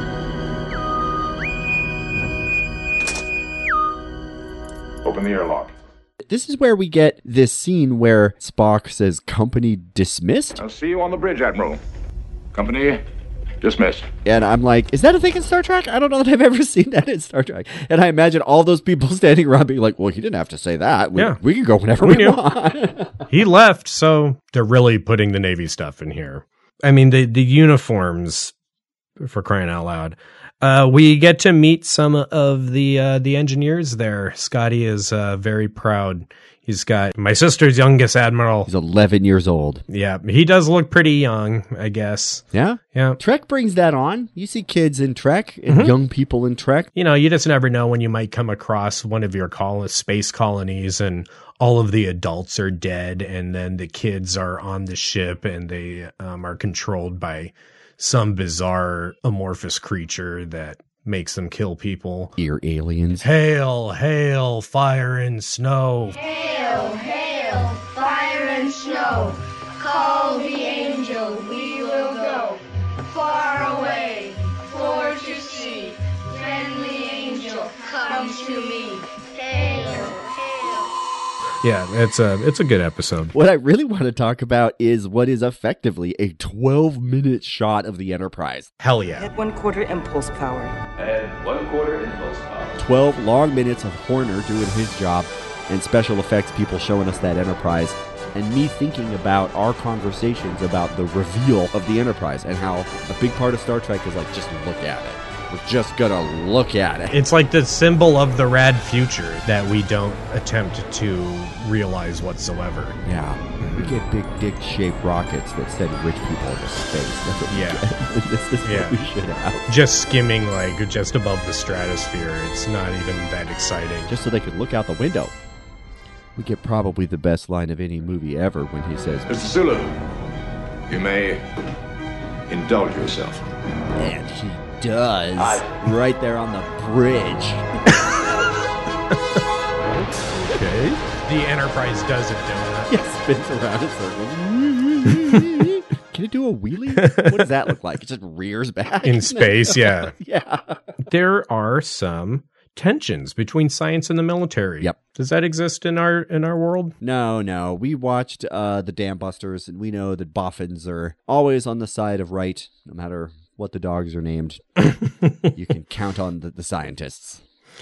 Open the airlock. This is where we get this scene where Spock says, "Company dismissed?" I'll see you on the bridge, Admiral. Company dismissed. And I'm like, is that a thing in Star Trek? I don't know that I've ever seen that in Star Trek. And I imagine all those people standing around being like, well, he didn't have to say that. We can go whenever we want. He left, so they're really putting the Navy stuff in here. I mean, the uniforms, for crying out loud. We get to meet some of the engineers there. Scotty is very proud. He's got my sister's youngest admiral. He's 11 years old. Yeah, he does look pretty young, I guess. Yeah? Yeah. Trek brings that on. You see kids in Trek and young people in Trek. You know, you just never know when you might come across one of your space colonies and all of the adults are dead and then the kids are on the ship and they are controlled by some bizarre amorphous creature that makes them kill people. Ear aliens. Hail, hail, fire and snow. Hail, hail, fire and snow. Call the angel, we will go. Far away, for to see. Friendly angel, come to me. Hail, hail. Yeah, it's a good episode. What I really want to talk about is what is effectively a 12-minute shot of the Enterprise. Hell yeah. At 1/4 impulse power. At 1/4 impulse power. 12 long minutes of Horner doing his job and special effects people showing us that Enterprise and me thinking about our conversations about the reveal of the Enterprise and how a big part of Star Trek is like, just look at it. We're just gonna look at it. It's like the symbol of the rad future that we don't attempt to realize whatsoever. Yeah. We get big dick-shaped rockets that send rich people into space. That's what we get. This is what we should have. Just skimming like just above the stratosphere. It's not even that exciting. Just so they could look out the window. We get probably the best line of any movie ever when he says, Mr. Sulu, you may indulge yourself. And he does. Right there on the bridge. Okay. The Enterprise does it, don't it? Yeah, spins around in circles. Can it do a wheelie? What does that look like? It just rears back. In space, yeah. Yeah. There are some tensions between science and the military. Yep. Does that exist in our world? No. We watched the Dam Busters, and we know that boffins are always on the side of right, no matter what the dogs are named. You can count on the scientists.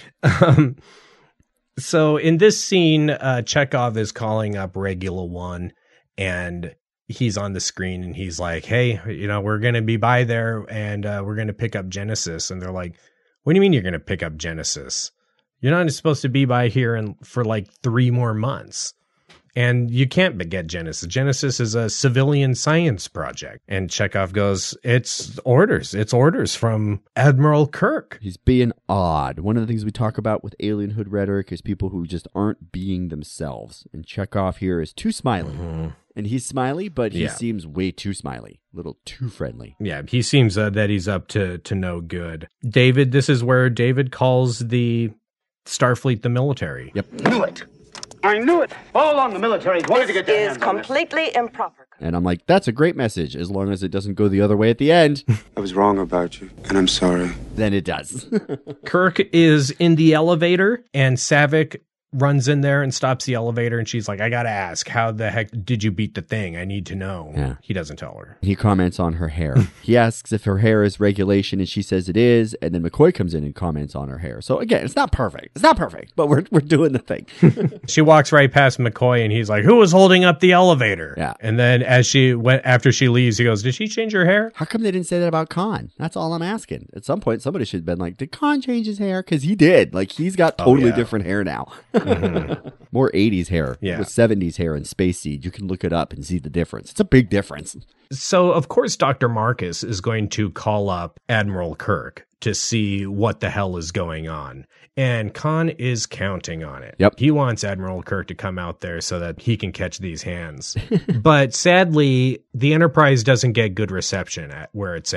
So in this scene, Chekhov is calling up Regula 1, and he's on the screen, and he's like, hey, we're going to be by there, and we're going to pick up Genesis. And they're like, what do you mean you're going to pick up Genesis? You're not supposed to be by here for like 3 more months. And you can't get Genesis. Genesis is a civilian science project. And Chekhov goes, it's orders from Admiral Kirk. He's being odd. One of the things we talk about with alienhood rhetoric is people who just aren't being themselves. And Chekhov here is too smiley. Mm-hmm. And he's smiley, but he seems way too smiley. A little too friendly. Yeah, he seems that he's up to no good. David, this is where David calls the Starfleet the military. Yep. Knew it. I knew it. All on the military wanted to get their Is hands on this. completely improper. And I'm like, that's a great message, as long as it doesn't go the other way at the end. I was wrong about you, and I'm sorry. Then it does. Kirk is in the elevator, and Saavik runs in there and stops the elevator, and she's like, I gotta ask, how the heck did you beat the thing? I need to know. Yeah. He doesn't tell her. He comments on her hair. He asks if her hair is regulation, and she says it is, and then McCoy comes in and comments on her hair. So again, it's not perfect. It's not perfect, but we're doing the thing. She walks right past McCoy, and he's like, who was holding up the elevator? Yeah. And then after she leaves, he goes, did she change her hair? How come they didn't say that about Khan? That's all I'm asking. At some point, somebody should have been like, did Khan change his hair? Because he did. Like, he's got totally different hair now. Mm-hmm. More 80s hair with 70s hair in Space Seed. You can look it up and see the difference. It's a big difference. So, of course, Dr. Marcus is going to call up Admiral Kirk to see what the hell is going on. And Khan is counting on it. Yep. He wants Admiral Kirk to come out there so that he can catch these hands. But sadly, the Enterprise doesn't get good reception at where it's at.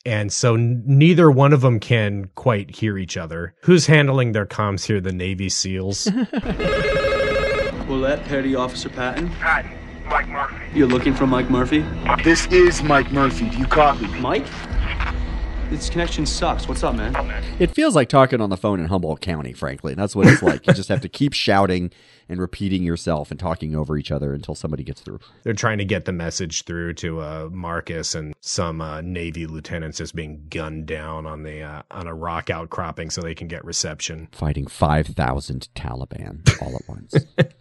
And so neither one of them can quite hear each other. Who's handling their comms here? The Navy SEALs. Willette, Petty Officer Patton. Patton, Mike Murphy. You're looking for Mike Murphy? This is Mike Murphy. Do you copy? Mike? This connection sucks. What's up, man? It feels like talking on the phone in Humboldt County, frankly. That's what it's like. You just have to keep shouting and repeating yourself and talking over each other until somebody gets through. They're trying to get the message through to Marcus, and some Navy lieutenants just being gunned down on a rock outcropping so they can get reception. Fighting 5,000 Taliban all at once.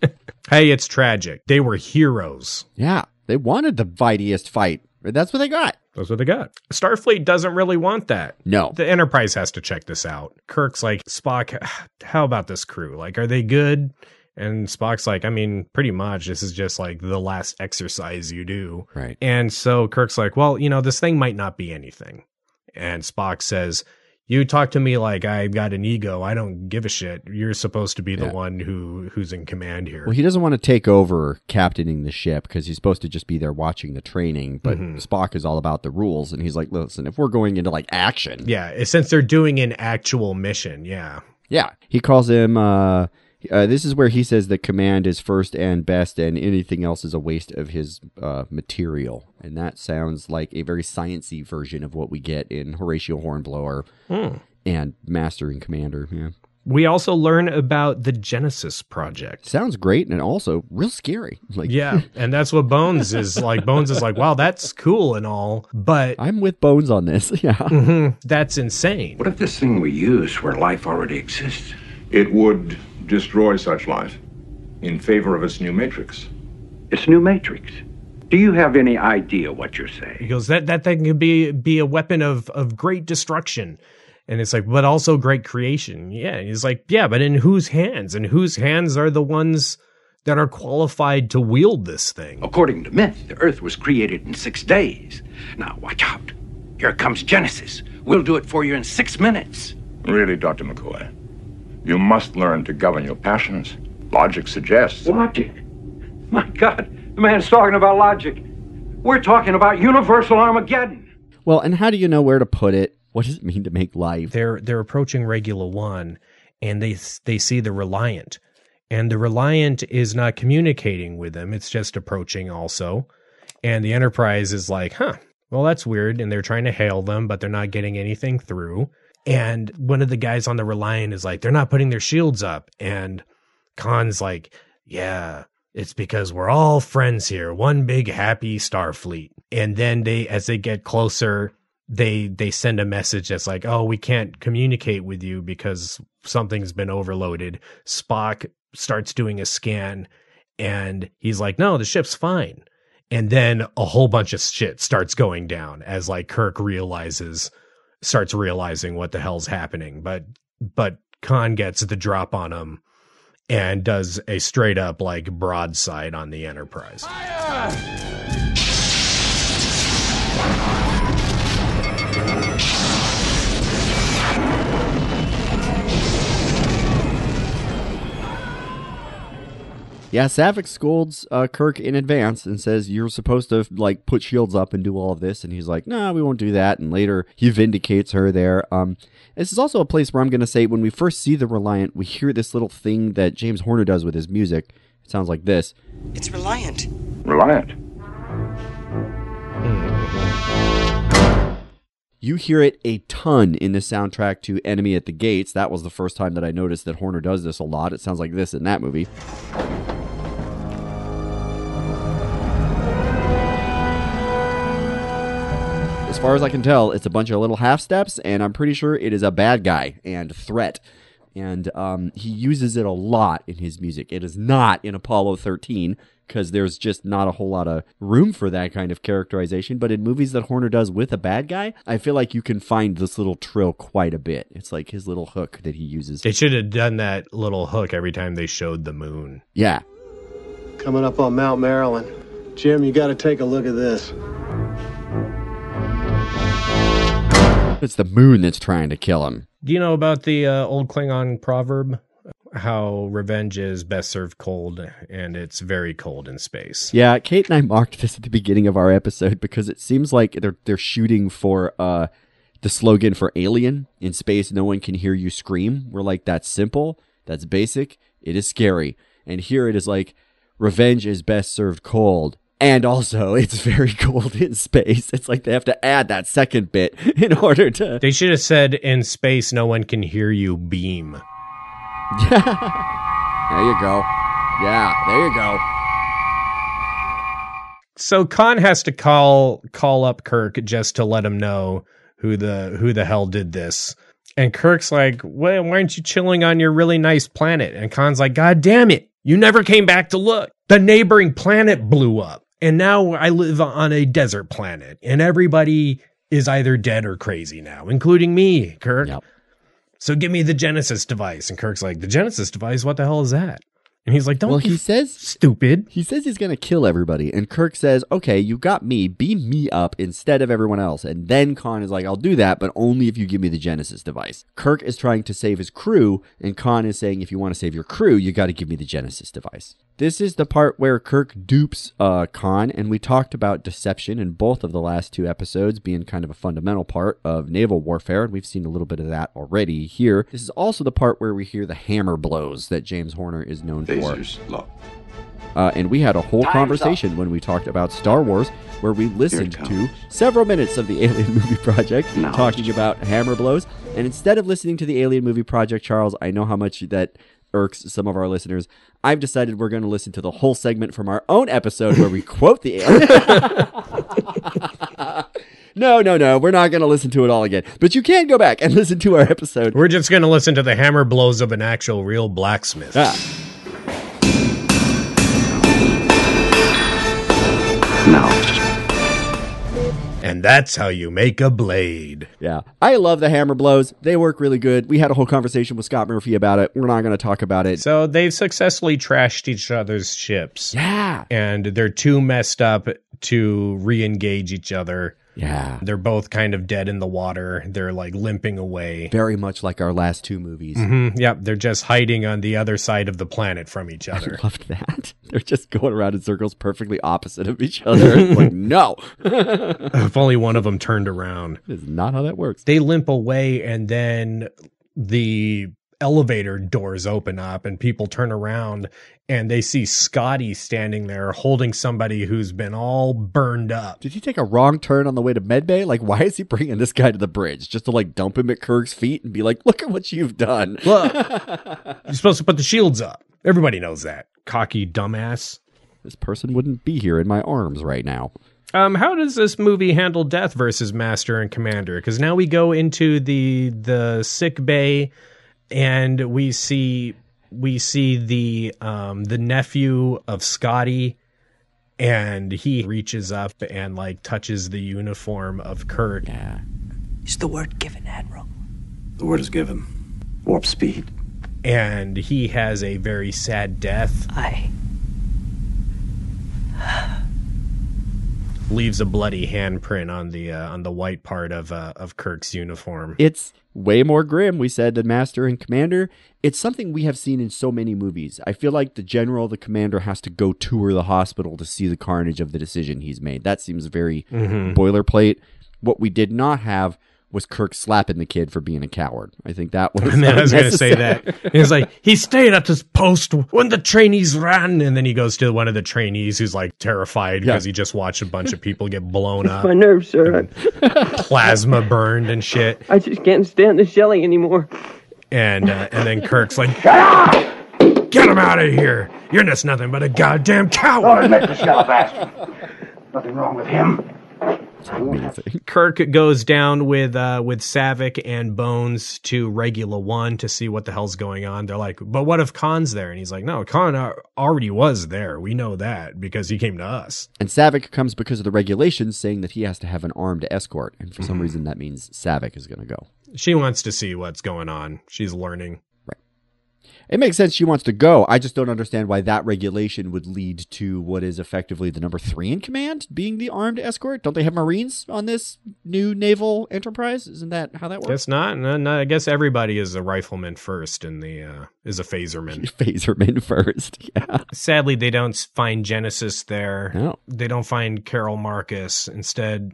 Hey, it's tragic. They were heroes. Yeah, they wanted the fightiest fight. That's what they got. That's what they got. Starfleet doesn't really want that. No. The Enterprise has to check this out. Kirk's like, Spock, how about this crew? Like, are they good? And Spock's like, I mean, pretty much. This is just like the last exercise you do. Right. And so Kirk's like, well, this thing might not be anything. And Spock says, you talk to me like I've got an ego. I don't give a shit. You're supposed to be the one who's in command here. Well, he doesn't want to take over captaining the ship because he's supposed to just be there watching the training. But Spock is all about the rules. And he's like, listen, if we're going into like action. Yeah. Since they're doing an actual mission. Yeah. Yeah. He calls him, this is where he says that command is first and best and anything else is a waste of his material. And that sounds like a very sciencey version of what we get in Horatio Hornblower and Master and Commander. Yeah. We also learn about the Genesis Project. Sounds great and also real scary. Like, yeah, and that's what Bones is like. Bones is like, wow, that's cool and all, but I'm with Bones on this. Yeah. That's insane. What if this thing we use where life already exists? It would destroy such life in favor of its new matrix. Its new matrix? Do you have any idea what you're saying? He goes, that thing could be a weapon of great destruction. And it's like, but also great creation. Yeah. And he's like, yeah, but in whose hands? And whose hands are the ones that are qualified to wield this thing? According to myth, the Earth was created in 6 days. Now, watch out. Here comes Genesis. We'll do it for you in 6 minutes. Really, Dr. McCoy, you must learn to govern your passions. Logic suggests... Logic? My God, the man's talking about logic. We're talking about universal Armageddon. Well, and how do you know where to put it? What does it mean to make life? They're approaching Regula 1, and they see the Reliant. And the Reliant is not communicating with them. It's just approaching also. And the Enterprise is like, well, that's weird. And they're trying to hail them, but they're not getting anything through. And one of the guys on the Reliant is like, they're not putting their shields up. And Khan's like, yeah, it's because we're all friends here. One big happy Starfleet. And then as they get closer, they send a message that's like, oh, we can't communicate with you because something's been overloaded. Spock starts doing a scan and he's like, no, the ship's fine. And then a whole bunch of shit starts going down as like Kirk starts realizing what the hell's happening. But Khan gets the drop on him and does a straight up like broadside on the Enterprise. Yeah, Saavik scolds Kirk in advance and says, you're supposed to like put shields up and do all of this. And he's like, no, we won't do that. And later he vindicates her there. This is also a place where I'm going to say when we first see the Reliant, we hear this little thing that James Horner does with his music. It sounds like this. It's Reliant. Reliant? You hear it a ton in the soundtrack to Enemy at the Gates. That was the first time that I noticed that Horner does this a lot. It sounds like this in that movie. As far as I can tell, it's a bunch of little half steps, and I'm pretty sure it is a bad guy and threat. And he uses it a lot in his music. It is not in Apollo 13, because there's just not a whole lot of room for that kind of characterization. But in movies that Horner does with a bad guy, I feel like you can find this little trill quite a bit. It's like his little hook that he uses. They should have done that little hook every time they showed the moon. Yeah. Coming up on Mount Maryland. Jim, you got to take a look at this. It's the moon that's trying to kill him. Do you know about the old Klingon proverb? How revenge is best served cold, and it's very cold in space. Yeah, Kate and I marked this at the beginning of our episode because it seems like they're shooting for the slogan for Alien, in space, no one can hear you scream. We're like, that's simple, that's basic, it is scary. And here it is like, revenge is best served cold. And also, it's very cold in space. It's like they have to add that second bit in order to... They should have said, in space, no one can hear you beam. There you go. Yeah, there you go. So Khan has to call up Kirk just to let him know who the hell did this. And Kirk's like, well, why aren't you chilling on your really nice planet? And Khan's like, God damn it, you never came back to look. The neighboring planet blew up. And now I live on a desert planet. And everybody is either dead or crazy now, including me, Kirk. Yep. So give me the Genesis device. And Kirk's like, the Genesis device? What the hell is that? And he's like, don't he says stupid. He says he's going to kill everybody. And Kirk says, okay, you got me. Beam me up instead of everyone else. And then Khan is like, I'll do that, but only if you give me the Genesis device. Kirk is trying to save his crew. And Khan is saying, if you want to save your crew, you got to give me the Genesis device. This is the part where Kirk dupes Khan. And we talked about deception in both of the last 2 episodes being kind of a fundamental part of naval warfare. And we've seen a little bit of that already here. This is also the part where we hear the hammer blows that James Horner is known for. And we had a whole conversation when we talked about Star Wars where we listened to several minutes of the Alien Movie Project talking about hammer blows. And instead of listening to the Alien Movie Project, Charles, I know how much that irks some of our listeners. I've decided we're going to listen to the whole segment from our own episode where we quote the Alien. No, we're not going to listen to it all again. But you can go back and listen to our episode. We're just going to listen to the hammer blows of an actual real blacksmith. And that's how you make a blade. Yeah. I love the hammer blows. They work really good. We had a whole conversation with Scott Murphy about it. We're not going to talk about it. So they've successfully trashed each other's ships. Yeah. And they're too messed up to re-engage each other. Yeah. They're both kind of dead in the water. They're like limping away. Very much like our last 2 movies. Mm-hmm. Yep. They're just hiding on the other side of the planet from each other. I loved that. They're just going around in circles perfectly opposite of each other. Like, no. If only one of them turned around. That's not how that works. They limp away and then the elevator doors open up and people turn around and they see Scotty standing there holding somebody who's been all burned up. Did he take a wrong turn on the way to medbay? Like, why is he bringing this guy to the bridge? Just to like dump him at Kirk's feet and be like, look at what you've done. Look, you're supposed to put the shields up. Everybody knows that. Cocky dumbass. This person wouldn't be here in my arms right now. How does this movie handle death versus Master and Commander? Because now we go into the sick bay and we see the nephew of Scotty, and he reaches up and like touches the uniform of Kirk. Yeah. Is the word given, Admiral? The word is given. Warp speed. And he has a very sad death. Leaves a bloody handprint on the white part of Kirk's uniform. It's way more grim, we said, than Master and Commander. It's something we have seen in so many movies. I feel like the general, the commander, has to go tour the hospital to see the carnage of the decision he's made. That seems very boilerplate. What we did not have was Kirk slapping the kid for being a coward. I think that was And then I was going to say that. He's like, he stayed at his post when the trainees ran. And then he goes to one of the trainees who's like terrified because he just watched a bunch of people get blown up. My nerves, sir. Plasma burned and shit. I just can't stand the shelling anymore. And then Kirk's like, shut up! Get him out of here! You're just nothing but a goddamn coward! Don't admit the shell bastard. Nothing wrong with him. Kirk goes down with Savick and Bones to Regula 1 to see what the hell's going on. They're like, but what if Khan's there? And he's like, no, Khan already was there. We know that because he came to us. And Savick comes because of the regulations saying that he has to have an armed escort. And for some reason, that means Savick is going to go. She wants to see what's going on. She's learning. It makes sense she wants to go. I just don't understand why that regulation would lead to what is effectively the number 3 in command being the armed escort. Don't they have Marines on this new naval enterprise? Isn't that how that works? Guess not. No, I guess everybody is a rifleman first and is a phaserman. Phaserman first, yeah. Sadly, they don't find Genesis there. No. They don't find Carol Marcus. Instead,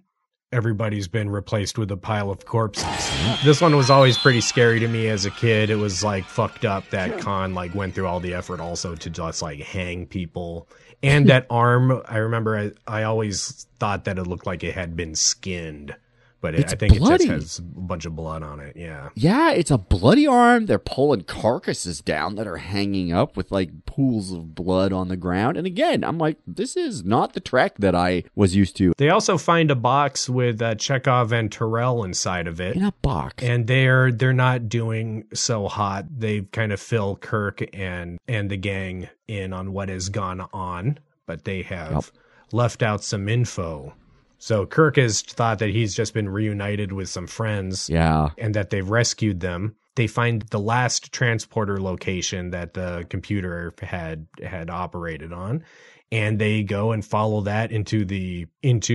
everybody's been replaced with a pile of corpses. This one was always pretty scary to me as a kid. It was like fucked up that Khan like went through all the effort also to just like hang people. And that arm, I remember I always thought that it looked like it had been skinned. But I think bloody. It just has a bunch of blood on it, yeah. Yeah, it's a bloody arm. They're pulling carcasses down that are hanging up with like pools of blood on the ground. And again, I'm like, this is not the Trek that I was used to. They also find a box with Chekhov and Terrell inside of it. In a box. And they're not doing so hot. They kind of fill Kirk and the gang in on what has gone on. But they have left out some info. So Kirk has thought that he's just been reunited with some friends. Yeah. And that they've rescued them. They find the last transporter location that the computer had operated on. And they go and follow that into the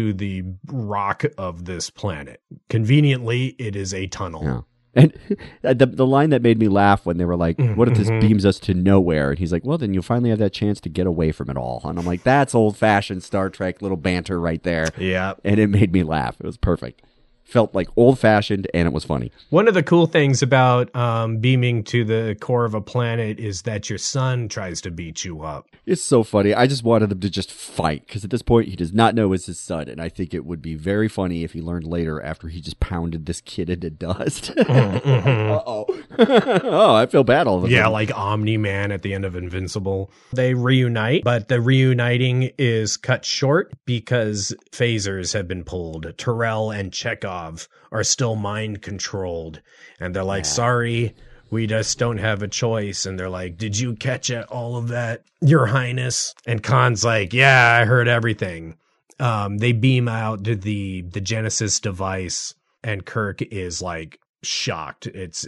rock of this planet. Conveniently, it is a tunnel. Yeah. And the line that made me laugh when they were like, what if this beams us to nowhere? And he's like, well, then you'll finally have that chance to get away from it all. And I'm like, that's old-fashioned Star Trek little banter right there. Yeah. And it made me laugh. It was perfect. Felt like old-fashioned, and it was funny. One of the cool things about beaming to the core of a planet is that your son tries to beat you up. It's so funny. I just wanted them to just fight, because at this point, he does not know it's his son, and I think it would be very funny if he learned later after he just pounded this kid into dust. Uh-oh. Oh, I feel bad all of a sudden. Yeah, like Omni-Man at the end of Invincible. They reunite, but the reuniting is cut short because phasers have been pulled. Terrell and Chekhov are still mind controlled, and they're like, sorry, we just don't have a choice. And they're like, did you catch all of that, Your Highness? And Khan's like, yeah, I heard everything. They beam out to the Genesis device, and Kirk is like shocked.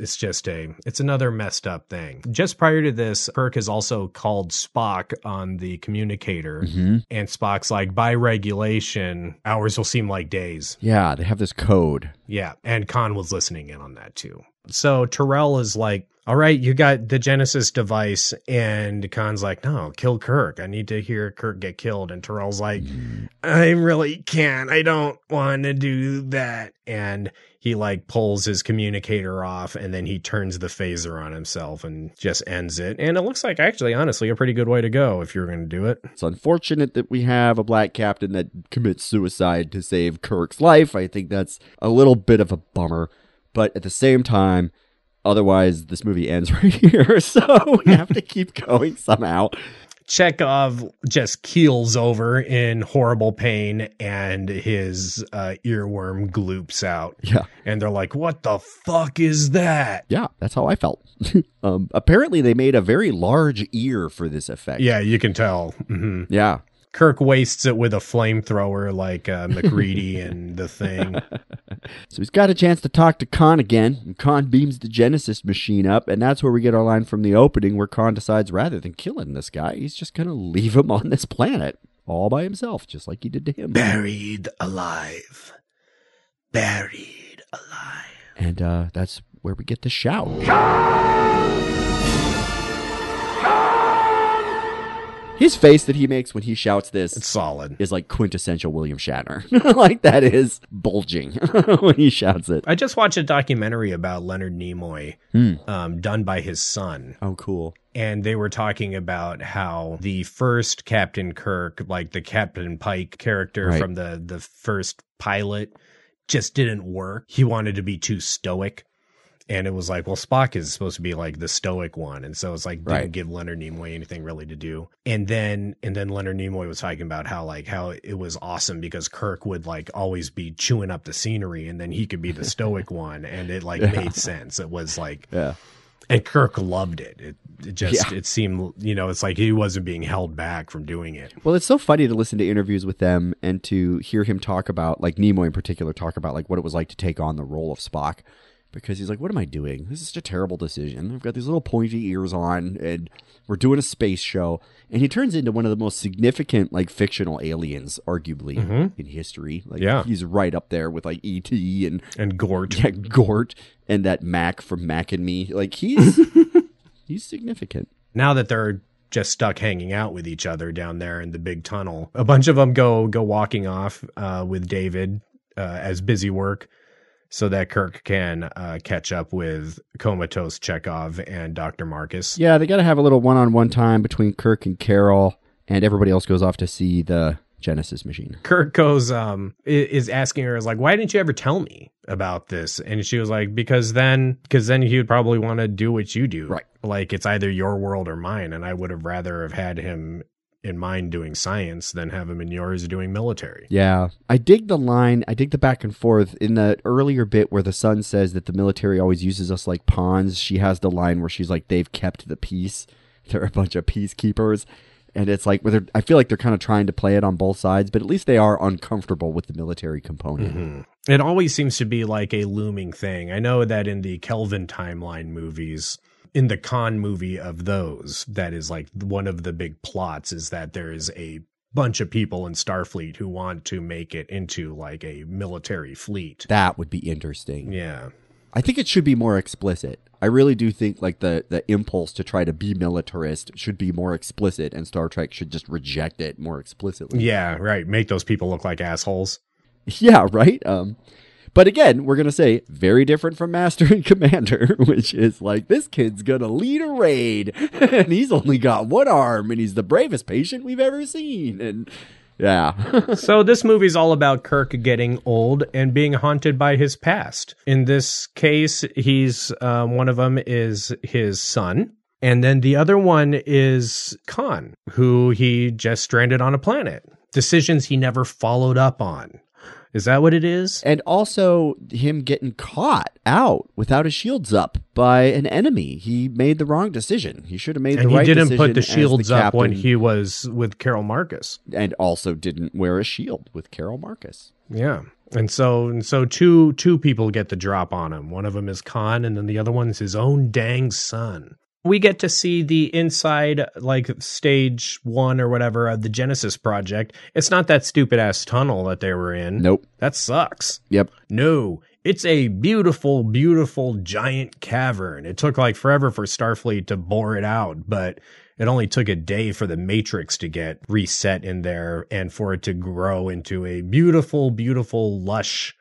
It's another messed up thing. Just prior to this, Kirk has also called Spock on the communicator, and Spock's like, by regulation, hours will seem like days. Yeah, they have this code. Yeah, and Khan was listening in on that too. So Terrell is like, all right, you got the Genesis device, and Khan's like, no, kill Kirk. I need to hear Kirk get killed. And Terrell's like, I really can't. I don't want to do that. And he like pulls his communicator off, and then he turns the phaser on himself and just ends it. And it looks like actually, honestly, a pretty good way to go if you're going to do it. It's unfortunate that we have a black captain that commits suicide to save Kirk's life. I think that's a little bit of a bummer. But at the same time, otherwise this movie ends right here. So we have to keep going somehow. Chekhov just keels over in horrible pain, and his earworm gloops out. Yeah. And they're like, what the fuck is that? Yeah, that's how I felt. Apparently they made a very large ear for this effect. Yeah, you can tell. Mm-hmm. Yeah. Kirk wastes it with a flamethrower like McReady and The Thing. So he's got a chance to talk to Khan again. And Khan beams the Genesis machine up, and that's where we get our line from the opening, where Khan decides rather than killing this guy, he's just going to leave him on this planet all by himself, just like he did to him. Buried alive. Buried alive. And that's where we get the shout. His face that he makes when he shouts this, it's solid, is like quintessential William Shatner. Like that is bulging when he shouts it. I just watched a documentary about Leonard Nimoy, done by his son. Oh, cool. And they were talking about how the first Captain Kirk, like the Captain Pike character from the first pilot, just didn't work. He wanted to be too stoic. And it was like, well, Spock is supposed to be like the stoic one. And so it's like, didn't give Leonard Nimoy anything really to do. And then Leonard Nimoy was talking about how it was awesome because Kirk would like always be chewing up the scenery, and then he could be the stoic one. And it like made sense. It was like, and Kirk loved it. It seemed, it's like he wasn't being held back from doing it. Well, it's so funny to listen to interviews with them and to hear him talk about, like Nimoy in particular, talk about like what it was like to take on the role of Spock. Because he's like, what am I doing? This is such a terrible decision. I've got these little pointy ears on, and we're doing a space show. And he turns into one of the most significant, like, fictional aliens, arguably, in history. Like, he's right up there with, like, E.T. and Gort. Yeah, Gort, and that Mac from Mac and Me. Like, he's significant. Now that they're just stuck hanging out with each other down there in the big tunnel, a bunch of them go walking off with David. as busy work so that Kirk can catch up with Comatose Chekhov and Dr. Marcus. Yeah, they got to have a little one-on-one time between Kirk and Carol, and everybody else goes off to see the Genesis machine. Kirk goes, is asking her, is like, why didn't you ever tell me about this? And she was like, because then he would probably want to do what you do. Right. Like, it's either your world or mine. And I would have rather have had him in mine doing science than have him in yours doing military. Yeah. I dig the line. I dig the back and forth. In the earlier bit where the son says that the military always uses us like pawns, she has the line where she's like, they've kept the peace. They're a bunch of peacekeepers. And it's like, I feel like they're kind of trying to play it on both sides, but at least they are uncomfortable with the military component. Mm-hmm. It always seems to be like a looming thing. I know that in the Kelvin timeline movies, in the Khan movie of those, that is like one of the big plots is that there is a bunch of people in Starfleet who want to make it into like a military fleet. That would be interesting. Yeah. I think it should be more explicit. I really do think like the impulse to try to be militarist should be more explicit, and Star Trek should just reject it more explicitly. Yeah, right. Make those people look like assholes. Yeah, right. But again, we're going to say very different from Master and Commander, which is like, this kid's going to lead a raid and he's only got one arm and he's the bravest patient we've ever seen. And yeah. So this movie's all about Kirk getting old and being haunted by his past. In this case, he's one of them is his son. And then the other one is Khan, who he just stranded on a planet. Decisions he never followed up on. Is that what it is? And also him getting caught out without his shields up by an enemy. He made the wrong decision. He should have made the right decision. And he didn't put the shields up when he was with Carol Marcus. And also didn't wear a shield with Carol Marcus. Yeah. And so two people get the drop on him. One of them is Khan, and then the other one is his own dang son. We get to see the inside, like, stage 1 or whatever of the Genesis project. It's not that stupid-ass tunnel that they were in. Nope. That sucks. Yep. No. It's a beautiful, beautiful giant cavern. It took, like, forever for Starfleet to bore it out, but it only took a day for the Matrix to get reset in there and for it to grow into a beautiful, beautiful, lush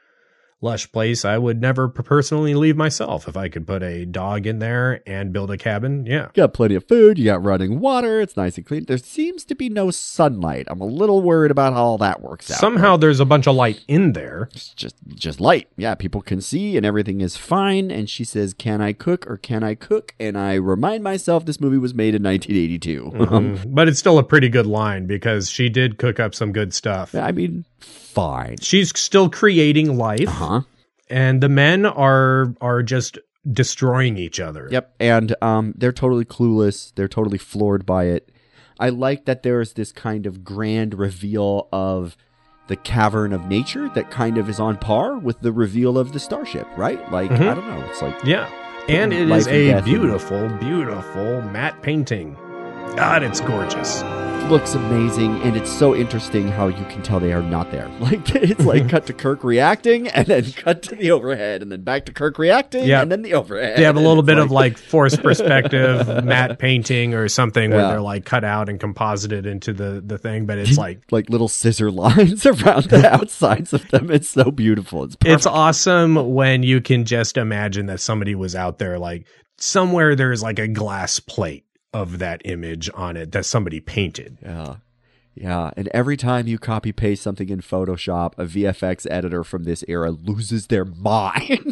place. I would never personally leave myself if I could put a dog in there and build a cabin. Yeah. You got plenty of food. You got running water. It's nice and clean. There seems to be no sunlight. I'm a little worried about how all that works out. Somehow there's a bunch of light in there. It's just light. Yeah, people can see and everything is fine. And she says, can I cook or can I cook? And I remind myself this movie was made in 1982. Mm-hmm. But it's still a pretty good line because she did cook up some good stuff. I mean, fine. She's still creating life. Uh-huh. And the men are just destroying each other. Yep. And they're totally clueless. They're totally floored by it. I like that there's this kind of grand reveal of the cavern of nature that kind of is on par with the reveal of the starship, right? Like, I don't know. It's like... Yeah. And it is a beautiful, beautiful matte painting. God, it's gorgeous. Looks amazing, and it's so interesting how you can tell they are not there. Like, it's like cut to Kirk reacting, and then cut to the overhead, and then back to Kirk reacting, and then the overhead. They have a little bit of like forced perspective matte painting or something where they're like cut out and composited into the thing, but it's like little scissor lines around the outsides of them. It's so beautiful. It's awesome when you can just imagine that somebody was out there, like somewhere there's like a glass plate of that image on it that somebody painted. Yeah. And every time you copy paste something in Photoshop, a VFX editor from this era loses their mind.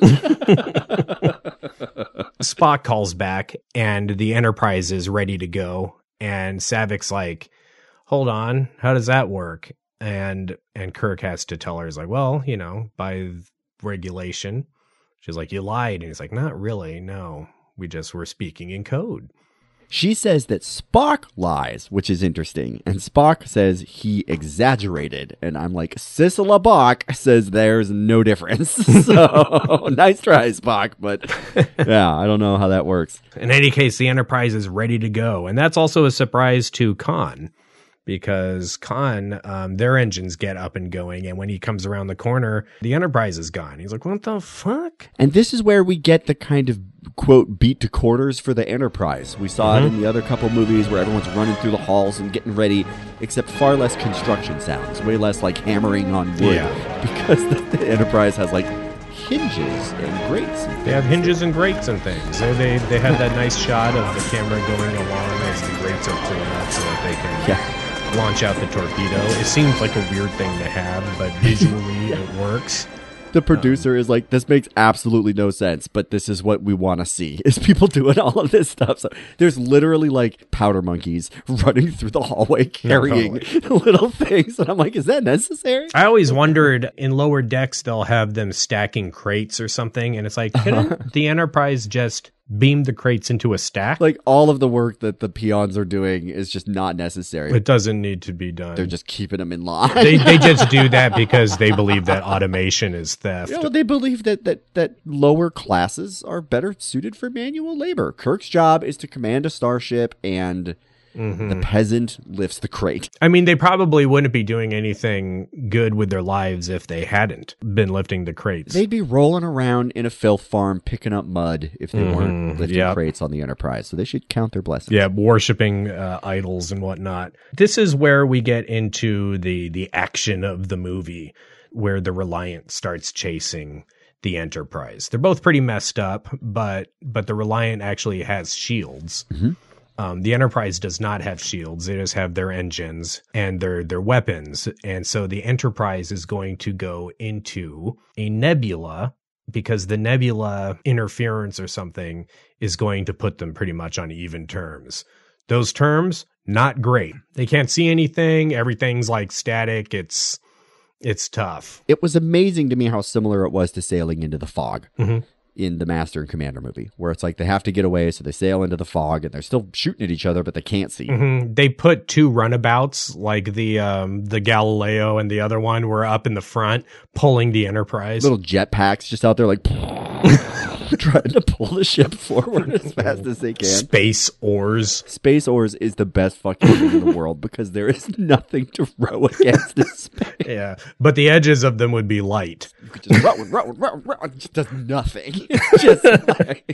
Spock calls back and the Enterprise is ready to go. And Savik's like, hold on, how does that work? And Kirk has to tell her, he's like, well, you know, by regulation. She's like, you lied. And he's like, not really. No, we just were speaking in code. She says that Spock lies, which is interesting. And Spock says he exaggerated. And I'm like, Sissela Bach says there's no difference. So nice try, Spock. But yeah, I don't know how that works. In any case, the Enterprise is ready to go. And that's also a surprise to Khan because Khan, their engines get up and going, and when he comes around the corner, the Enterprise is gone. He's like, what the fuck? And this is where we get the kind of, quote, beat to quarters for the Enterprise. We saw it in the other couple movies where everyone's running through the halls and getting ready, except far less construction sounds, way less like hammering on wood, because the Enterprise has like hinges and grates. They have hinges and grates and things. They had that nice shot of the camera going along as the grates are pulled up so that they can launch out the torpedo. It seems like a weird thing to have, but visually it works. The producer is like, this makes absolutely no sense, but this is what we want to see, is people doing all of this stuff. So there's literally like powder monkeys running through the hallway carrying little things. And I'm like, is that necessary? I always wondered, in lower decks, they'll have them stacking crates or something. And it's like, couldn't the Enterprise just beam the crates into a stack? Like all of the work that the peons are doing is just not necessary. It doesn't need to be done. They're just keeping them in line. They just do that because they believe that automation is theft. You know, they believe that lower classes are better suited for manual labor. Kirk's job is to command a starship, and the peasant lifts the crate. I mean, they probably wouldn't be doing anything good with their lives if they hadn't been lifting the crates. They'd be rolling around in a filth farm picking up mud if they weren't lifting crates on the Enterprise. So they should count their blessings. Yeah, worshipping idols and whatnot. This is where we get into the action of the movie, where the Reliant starts chasing the Enterprise. They're both pretty messed up, but the Reliant actually has shields. The Enterprise does not have shields. They just have their engines and their weapons. And so the Enterprise is going to go into a nebula, because the nebula interference or something is going to put them pretty much on even terms. Those terms, not great. They can't see anything. Everything's like static. It's tough. It was amazing to me how similar it was to sailing into the fog. In the Master and Commander movie, where it's like they have to get away, so they sail into the fog and they're still shooting at each other, but they can't see. They put two runabouts, like the Galileo and the other one, were up in the front pulling the Enterprise. Little jetpacks just out there like trying to pull the ship forward as fast as they can. Space oars. Space oars is the best fucking thing in the world, because there is nothing to row against this space. Yeah, but the edges of them would be light. You could just row. It just does nothing. Just like...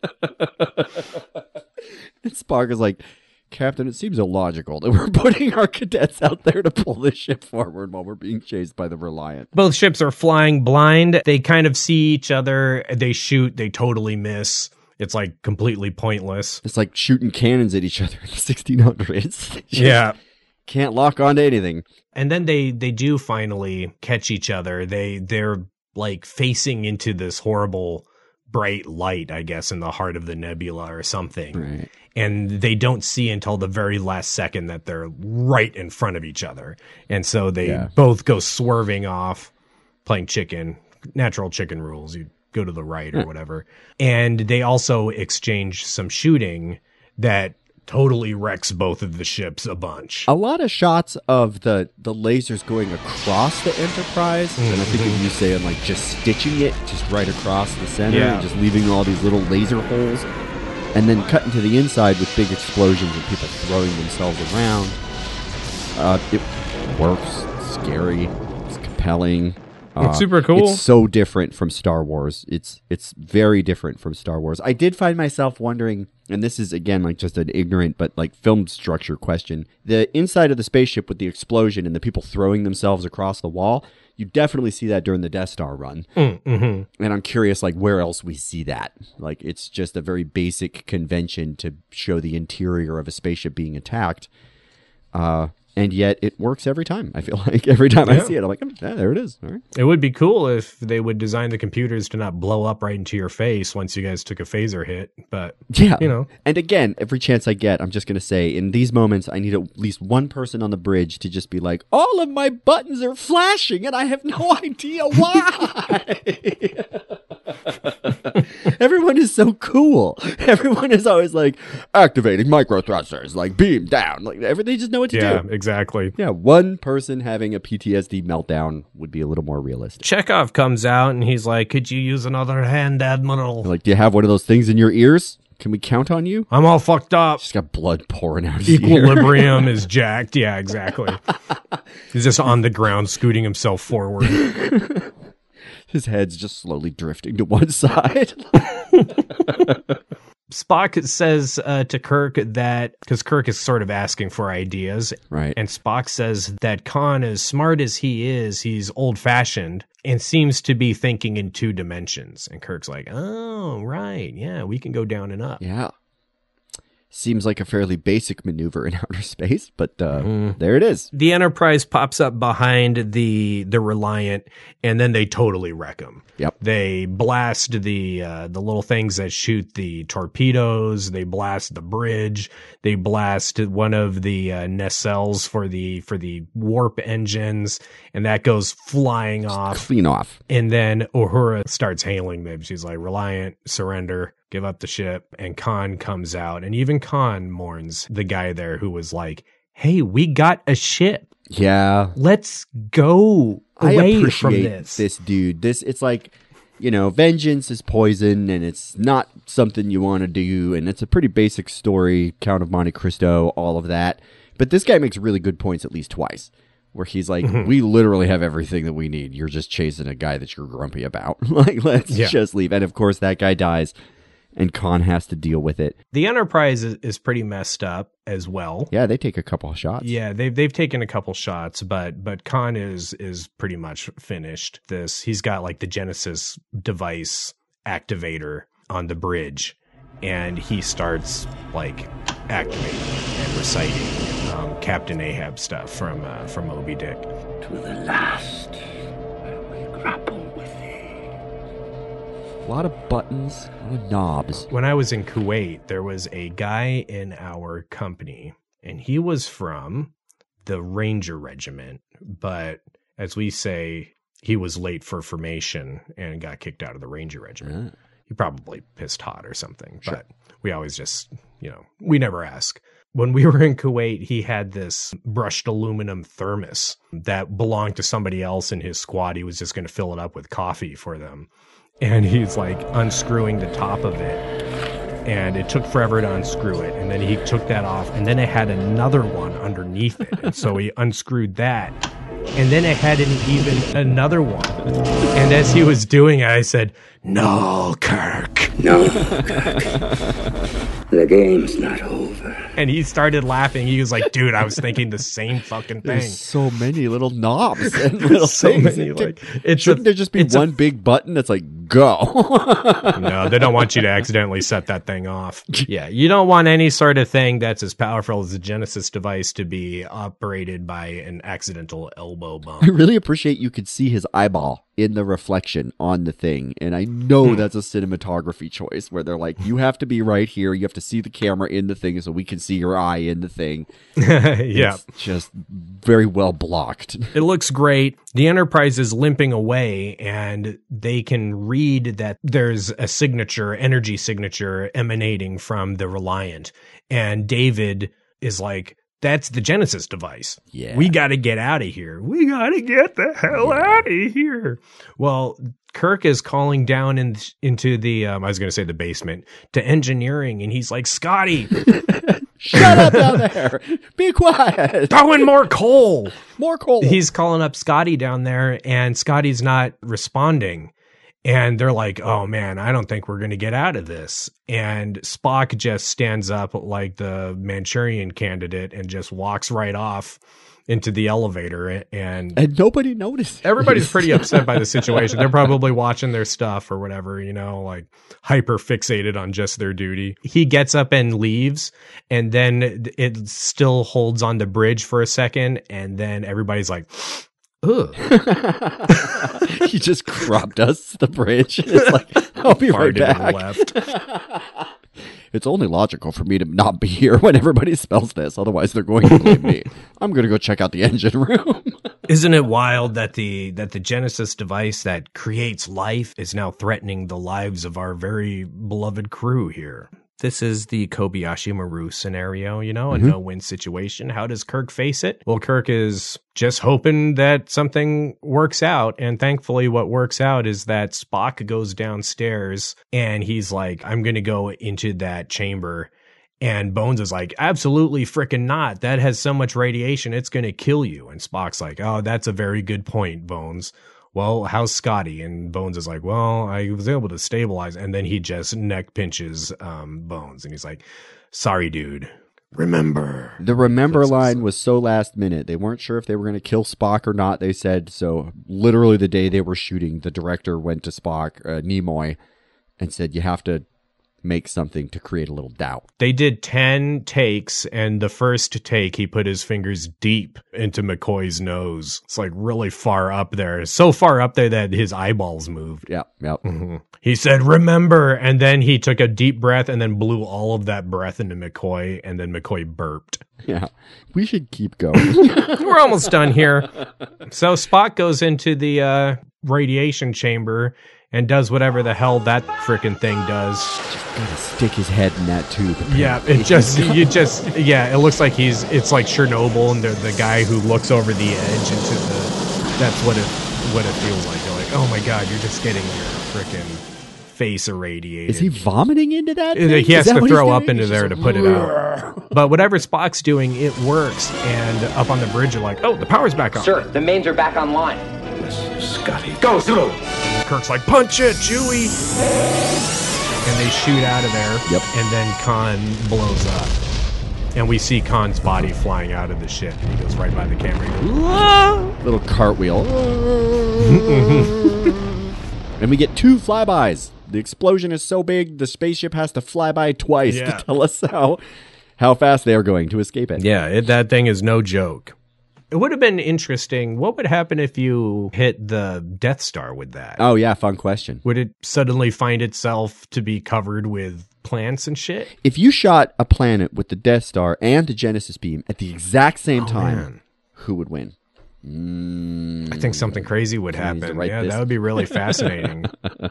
And Spock is like, Captain, it seems illogical that we're putting our cadets out there to pull this ship forward while we're being chased by the Reliant. Both ships are flying blind. They kind of see each other. They shoot. They totally miss. It's like completely pointless. It's like shooting cannons at each other in the 1600s. Yeah. Can't lock onto anything. And then they do finally catch each other. They're like facing into this horrible bright light, I guess, in the heart of the nebula or something. Right. And they don't see until the very last second that they're right in front of each other. And so they both go swerving off, playing chicken, natural chicken rules. You go to the right or whatever. And they also exchange some shooting that totally wrecks both of the ships a bunch. A lot of shots of the lasers going across the Enterprise, and I think of you saying like just stitching it just right across the center, and just leaving all these little laser holes, and then cutting to the inside with big explosions and people throwing themselves around. It works. It's scary. It's compelling. It's super cool. It's so different from Star Wars. It's very different from Star Wars. I did find myself wondering, and this is again like just an ignorant but like film structure question. The inside of the spaceship with the explosion and the people throwing themselves across the wall, you definitely see that during the Death Star run. And I'm curious like where else we see that. Like it's just a very basic convention to show the interior of a spaceship being attacked. And yet it works every time. I feel like every time I see it, I'm like, there it is. All right. It would be cool if they would design the computers to not blow up right into your face once you guys took a phaser hit. But, you know. And again, every chance I get, I'm just going to say, in these moments, I need at least one person on the bridge to just be like, all of my buttons are flashing and I have no idea why. Everyone is so cool. Everyone is always like, activating microthrusters, like beam down. Like they just know what to do. Yeah, exactly. Yeah, one person having a PTSD meltdown would be a little more realistic. Chekhov comes out and he's like, could you use another hand, Admiral? Like, do you have one of those things in your ears? Can we count on you? I'm all fucked up. She's got blood pouring out of his Equilibrium is jacked. Yeah, exactly. He's just on the ground, scooting himself forward. His head's just slowly drifting to one side. Spock says to Kirk that, because Kirk is sort of asking for ideas, right? And Spock says that Khan, as smart as he is, he's old-fashioned and seems to be thinking in 2 dimensions. And Kirk's like, oh, right, yeah, we can go down and up. Yeah. Seems like a fairly basic maneuver in outer space, but there it is. The Enterprise pops up behind the Reliant, and then they totally wreck them. Yep. They blast the little things that shoot the torpedoes. They blast the bridge. They blast one of the nacelles for the warp engines, and that goes flying off. Clean off. And then Uhura starts hailing them. She's like, Reliant, surrender. Give up the ship. And Khan comes out, and even Khan mourns the guy there who was like, hey, we got a ship. Yeah. Let's go away from this dude. It's like, vengeance is poison, and it's not something you want to do, and it's a pretty basic story, Count of Monte Cristo, all of that. But this guy makes really good points at least twice, where he's like, we literally have everything that we need. You're just chasing a guy that you're grumpy about. Like, let's just leave. And of course, that guy dies, and Khan has to deal with it. The Enterprise is pretty messed up as well. Yeah, they take a couple of shots. Yeah, they've taken a couple shots, but Khan is pretty much finished. He's got like the Genesis device activator on the bridge, and he starts like activating and reciting Captain Ahab stuff from Moby Dick. To the last, I will grapple with thee. A lot of buttons, a lot of knobs. When I was in Kuwait, there was a guy in our company, and he was from the Ranger Regiment, but as we say, he was late for formation and got kicked out of the Ranger Regiment. He probably pissed hot or something, but we always just, we never ask. When we were in Kuwait, he had this brushed aluminum thermos that belonged to somebody else in his squad. He was just going to fill it up with coffee for them. And he's like unscrewing the top of it, and it took forever to unscrew it. And then he took that off, and then it had another one underneath it. And so he unscrewed that, and then it had even another one. And as he was doing it, I said, "No, Kirk. No, Kirk. The game's not over." And he started laughing. He was like, dude, I was thinking the same fucking thing. There's so many little knobs and little so things. Many, shouldn't there just be one big button that's like, go? No, they don't want you to accidentally set that thing off. Yeah, you don't want any sort of thing that's as powerful as a Genesis device to be operated by an accidental elbow bump. I really appreciate you could see his eyeball in the reflection on the thing. And I know that's a cinematography choice where they're like, you have to be right here. You have to see the camera in the thing so we can see your eye in the thing. Yeah. It's just very well blocked. It looks great. The Enterprise is limping away, and they can read that there's a signature, energy signature emanating from the Reliant. And David is like, that's the Genesis device. Yeah. We got to get out of here. We got to get the hell out of here. Well, Kirk is calling down into the, I was going to say the basement, to engineering. And he's like, Scotty. Shut up down there. Be quiet. Throw in more coal. More coal. He's calling up Scotty down there, and Scotty's not responding. And they're like, oh man, I don't think we're going to get out of this. And Spock just stands up like the Manchurian Candidate and just walks right off into the elevator. And nobody noticed. Everybody's pretty upset by the situation. They're probably watching their stuff or whatever, like hyper fixated on just their duty. He gets up and leaves, and then it still holds on the bridge for a second. And then everybody's like, ugh. He just crop dusts the bridge. It's like, I'll be right back. Left. It's only logical for me to not be here when everybody spells this. Otherwise, they're going to blame me. I'm going to go check out the engine room. Isn't it wild that the Genesis device that creates life is now threatening the lives of our very beloved crew here? This is the Kobayashi Maru scenario, you know, a Mhm. no-win situation. How does Kirk face it? Well, Kirk is just hoping that something works out. And thankfully, what works out is that Spock goes downstairs and he's like, I'm going to go into that chamber. And Bones is like, absolutely freaking not. That has so much radiation, it's going to kill you. And Spock's like, oh, that's a very good point, Bones. Well, how's Scotty? And Bones is like, well, I was able to stabilize. And then he just neck pinches Bones. And he's like, sorry, dude. Remember. The remember line was so last minute. They weren't sure if they were going to kill Spock or not, they said. So literally the day they were shooting, the director went to Spock, Nimoy, and said, you have to make something to create a little doubt. They did 10 takes, and the first take, he put his fingers deep into McCoy's nose. It's like really far up there. So far up there that his eyeballs moved. Yep. Mm-hmm. He said, remember. And then he took a deep breath and then blew all of that breath into McCoy, and then McCoy burped. Yeah. We should keep going. We're almost done here. So Spock goes into the radiation chamber and does whatever the hell that frickin' thing does. Gotta stick his head in that tube. Yeah, it looks like it's like Chernobyl, and the guy who looks over the edge into that's what it feels like. You're like, oh my God, you're just getting your frickin' face irradiated. Is he vomiting into that thing? He has to throw up into there to put it out. But whatever Spock's doing, it works. And up on the bridge, you're like, oh, the power's back on. Sir, the mains are back online. Scotty. Go, Zulu! Kirk's like, punch it, Chewie! And they shoot out of there. Yep. And then Khan blows up. And we see Khan's body flying out of the ship. And he goes right by the camera. He goes, "Ah!" Little cartwheel. And we get 2 flybys. The explosion is so big, the spaceship has to fly by twice to tell us how fast they are going to escape it. Yeah, that thing is no joke. It would have been interesting. What would happen if you hit the Death Star with that? Oh, yeah, fun question. Would it suddenly find itself to be covered with plants and shit? If you shot a planet with the Death Star and the Genesis beam at the exact same time, who would win? I think something crazy would happen. Yeah, that would be really fascinating.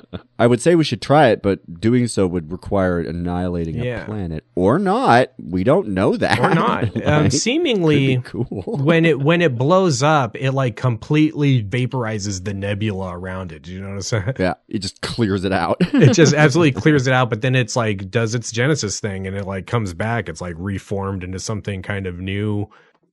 I would say we should try it, but doing so would require annihilating a planet. Or not. We don't know that. Or not. Seemingly, cool. when it blows up, it like completely vaporizes the nebula around it. Do you notice that? Yeah, it just clears it out. It just absolutely clears it out, but then it's like does its Genesis thing, and it like comes back. It's like reformed into something kind of new.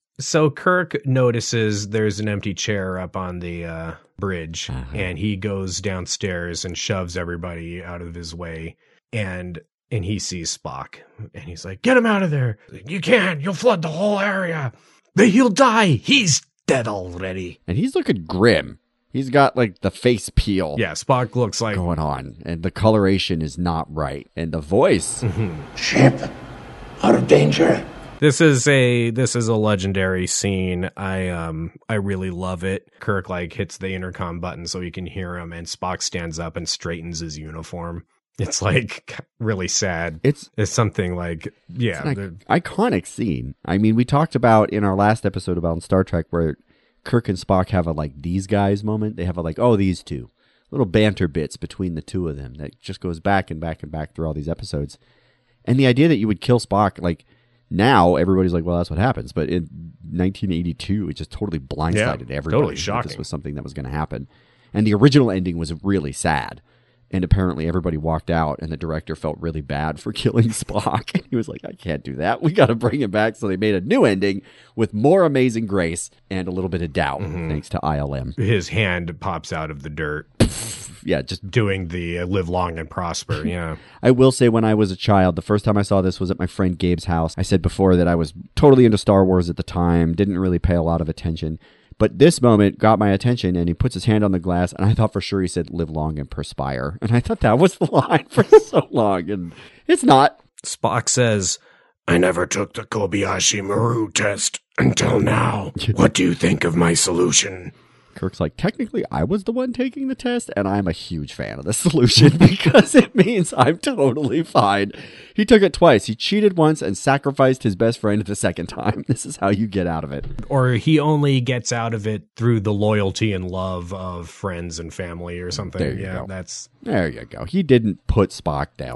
So Kirk notices there's an empty chair up on the bridge, and he goes downstairs and shoves everybody out of his way, and he sees Spock, and he's like, "Get him out of there! You can't! You'll flood the whole area! He'll die! He's dead already!" And he's looking grim. He's got like the face peel. Yeah, Spock looks like going on, and the coloration is not right, and the voice. Ship out of danger. This is a legendary scene. I really love it. Kirk like hits the intercom button so he can hear him, and Spock stands up and straightens his uniform. It's like really sad. It's something like it's an iconic scene. I mean, we talked about in our last episode about Star Trek where Kirk and Spock have a like these guys moment. They have a like, oh, these two. Little banter bits between the two of them that just goes back and back and back through all these episodes. And the idea that you would kill Spock, like now everybody's like, well, that's what happens. But in 1982, it just totally blindsided everybody. Totally shocking. This was something that was going to happen. And the original ending was really sad. And apparently everybody walked out, and the director felt really bad for killing Spock. And he was like, I can't do that. We got to bring him back. So they made a new ending with more amazing grace and a little bit of doubt, thanks to ILM. His hand pops out of the dirt. Yeah, just doing the live long and prosper. Yeah. I will say when I was a child, the first time I saw this was at my friend Gabe's house. I said before that I was totally into Star Wars at the time, didn't really pay a lot of attention. But this moment got my attention, and he puts his hand on the glass, and I thought for sure he said, live long and perspire. And I thought that was the line for so long, and it's not. Spock says, I never took the Kobayashi Maru test until now. What do you think of my solution? Kirk's like, technically, I was the one taking the test, and I'm a huge fan of the solution because it means I'm totally fine. He took it twice. He cheated once and sacrificed his best friend the second time. This is how you get out of it. Or he only gets out of it through the loyalty and love of friends and family or something. There you go. There you go. He didn't put Spock down. Yeah.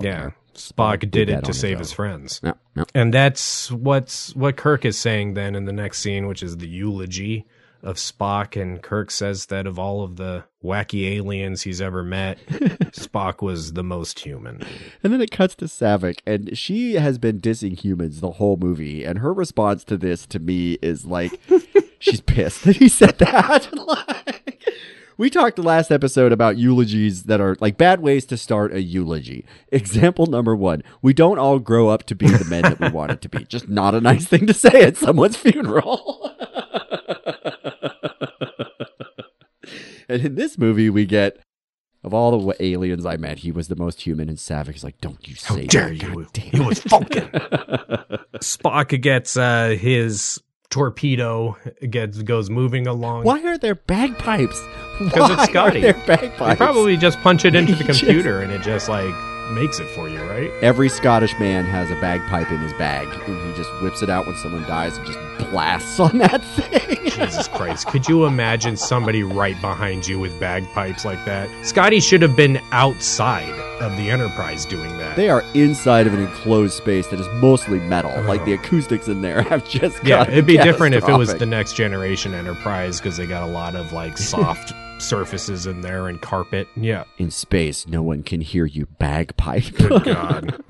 Spock did it that to on save his his own. friends. Yeah. And that's what Kirk is saying then in the next scene, which is the eulogy of Spock. And Kirk says that of all of the wacky aliens he's ever met, Spock was the most human. And then it cuts to Saavik, and she has been dissing humans the whole movie, and her response to this, to me, is like, she's pissed that he said that. We talked last episode about eulogies that are like bad ways to start a eulogy. Example number 1, we don't all grow up to be the men that we wanted to be. Just not a nice thing to say at someone's funeral. And in this movie, we get, of all the aliens I met, he was the most human. And Saavik's like, don't you say How dare that. you? He was Vulcan. Spock gets his torpedo, goes moving along. Why are there bagpipes? Because it's Scotty. Why are there bagpipes? You probably just punch it into the computer and it just like makes it for you, right? Every Scottish man has a bagpipe in his bag, and he just whips it out when someone dies and just blasts on that thing. Jesus Christ. Could you imagine somebody right behind you with bagpipes like that? Scotty should have been outside of the Enterprise doing that. They are inside of an enclosed space that is mostly metal. Like the acoustics in there have just got it'd be different if it was catastrophic. the Next Generation Enterprise, because they got a lot of like soft surfaces in there and carpet. Yeah. In space, no one can hear you bagpipe. Good God.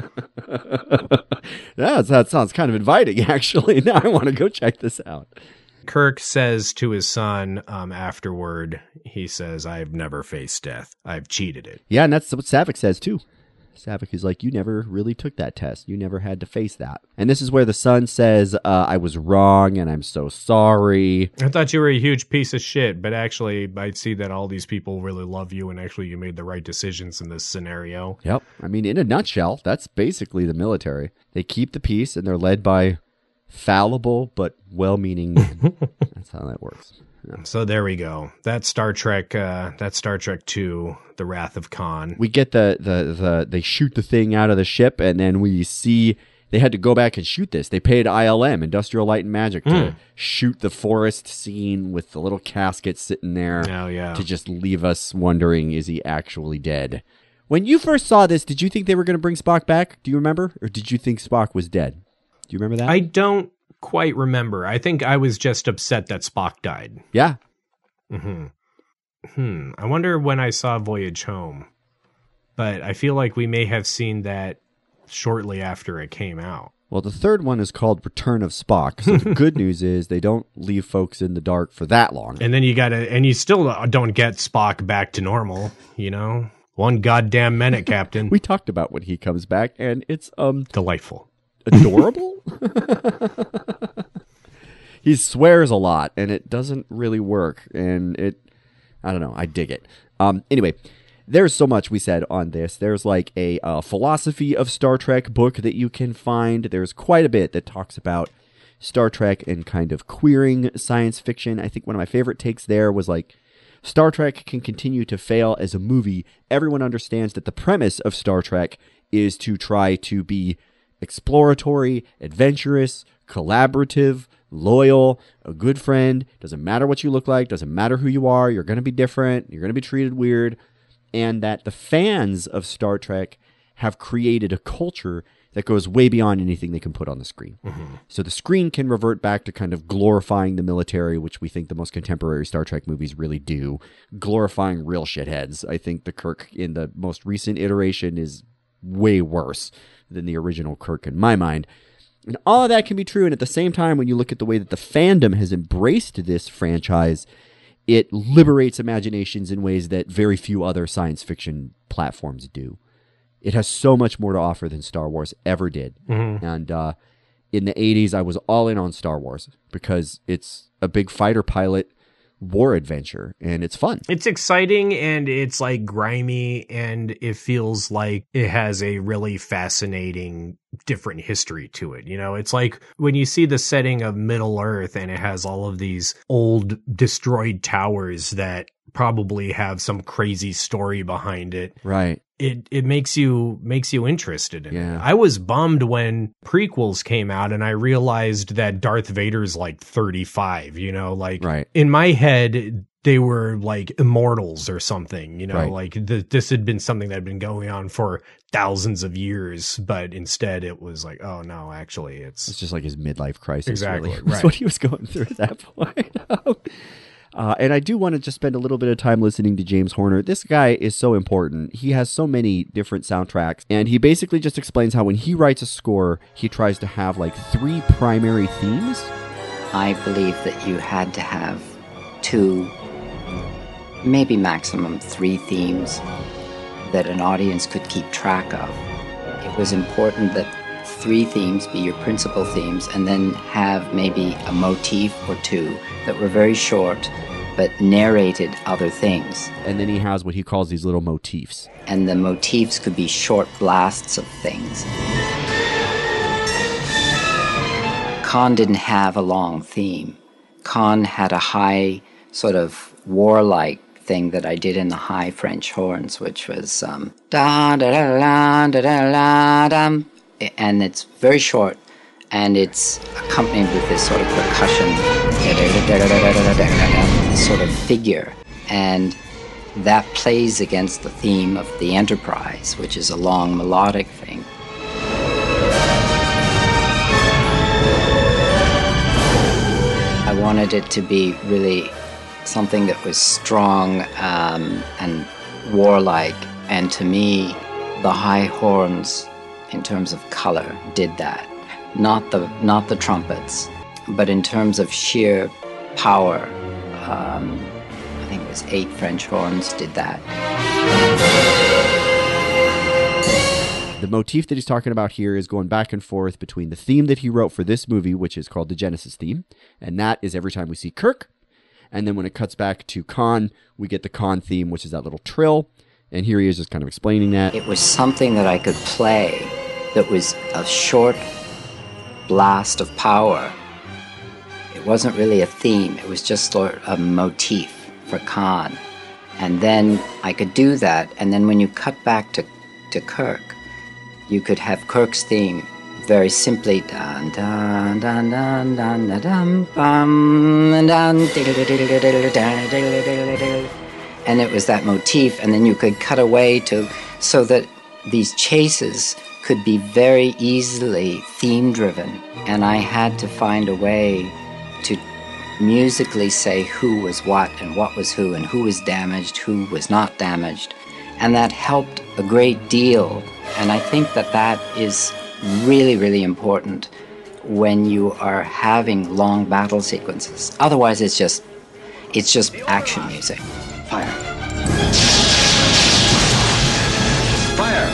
Yeah, that sounds kind of inviting, actually. Now I want to go check this out. Kirk says to his son afterward, he says, I've never faced death. I've cheated it. Yeah, and that's what Saavik says, too. Saavik is like, you never really took that test. You never had to face that. And this is where the son says, I was wrong and I'm so sorry. I thought you were a huge piece of shit, but actually I see that all these people really love you and actually you made the right decisions in this scenario. Yep. I mean, in a nutshell, that's basically the military. They keep the peace and they're led by fallible but well-meaning men. That's how that works. Yeah. So there we go. That's Star Trek 2, The Wrath of Khan. We get they shoot the thing out of the ship, and then we see they had to go back and shoot this. They paid ILM, Industrial Light and Magic, to shoot the forest scene with the little casket sitting there. Oh, yeah. To just leave us wondering, is he actually dead? When you first saw this, did you think they were going to bring Spock back? Do you remember? Or did you think Spock was dead? Do you remember that? I don't quite remember. I think I was just upset that Spock died. Yeah. I wonder when I saw Voyage Home. But I feel like we may have seen that shortly after it came out. Well, the third one is called Return of Spock. So the good news is they don't leave folks in the dark for that long. And then you still don't get Spock back to normal, you know? One goddamn minute, Captain. We talked about when he comes back, and it's delightful. Adorable? He swears a lot, and it doesn't really work. And I don't know, I dig it. Anyway, there's so much we said on this. There's like a philosophy of Star Trek book that you can find. There's quite a bit that talks about Star Trek and kind of queering science fiction. I think one of my favorite takes there was like, Star Trek can continue to fail as a movie. Everyone understands that the premise of Star Trek is to try to be exploratory, adventurous, collaborative, loyal, a good friend. Doesn't matter what you look like, doesn't matter who you are, you're going to be different, you're going to be treated weird. And that the fans of Star Trek have created a culture that goes way beyond anything they can put on the screen. So the screen can revert back to kind of glorifying the military, which we think the most contemporary Star Trek movies really do, glorifying real shitheads. I think the Kirk in the most recent iteration is way worse than the original Kirk in my mind. And all of that can be true, and at the same time, when you look at the way that the fandom has embraced this franchise, it liberates imaginations in ways that very few other science fiction platforms do. It has so much more to offer than Star Wars ever did. And in the 80s, I was all in on Star Wars because it's a big fighter pilot war adventure, and it's fun. It's exciting, and it's like grimy, and it feels like it has a really fascinating different history to it. You know, it's like when you see the setting of Middle Earth and it has all of these old destroyed towers that probably have some crazy story behind it. Right. It makes you interested in it. I was bummed when prequels came out and I realized that Darth Vader's like 35, you know, like in my head, they were like immortals or something, you know, Right. like this had been something that had been going on for thousands of years, but instead it was like, oh no, actually it's just like his midlife crisis. Exactly, really. That's right. what he was going through at that point. And I do want to just spend a little bit of time listening to James Horner. This guy is so important. He has so many different soundtracks, and he basically just explains how when he writes a score, he tries to have like 3 primary themes. I believe that you had to have 2, maybe maximum 3 themes that an audience could keep track of. It was important that 3 themes be your principal themes, and then have maybe a motif or 2 that were very short but narrated other things. And then he has what he calls these little motifs. And the motifs could be short blasts of things. Khan didn't have a long theme. Khan had a high sort of warlike thing that I did in the high French horns, which was da da da da da da da, and it's very short, and it's accompanied with this sort of percussion, this sort of figure, and that plays against the theme of the Enterprise, which is a long melodic thing. I wanted it to be really something that was strong and warlike, and to me, the high horns, in terms of color, did that. Not the trumpets, but in terms of sheer power, I think it was 8 French horns did that. The motif that he's talking about here is going back and forth between the theme that he wrote for this movie, which is called the Genesis theme, and that is every time we see Kirk. And then when it cuts back to Khan, we get the Khan theme, which is that little trill. And here he is just kind of explaining that. It was something that I could play that was a short blast of power. It wasn't really a theme. It was just sort of a motif for Khan. And then I could do that. And then when you cut back to Kirk, you could have Kirk's theme very simply dun dun dun dun dun dun dun bum dun, and it was that motif, and then you could cut away to so that these chases could be very easily theme driven, and I had to find a way to musically say who was what and what was who and who was damaged, who was not damaged, and that helped a great deal. And I think that is really, really important when you are having long battle sequences. Otherwise, it's just action music. Fire. Fire.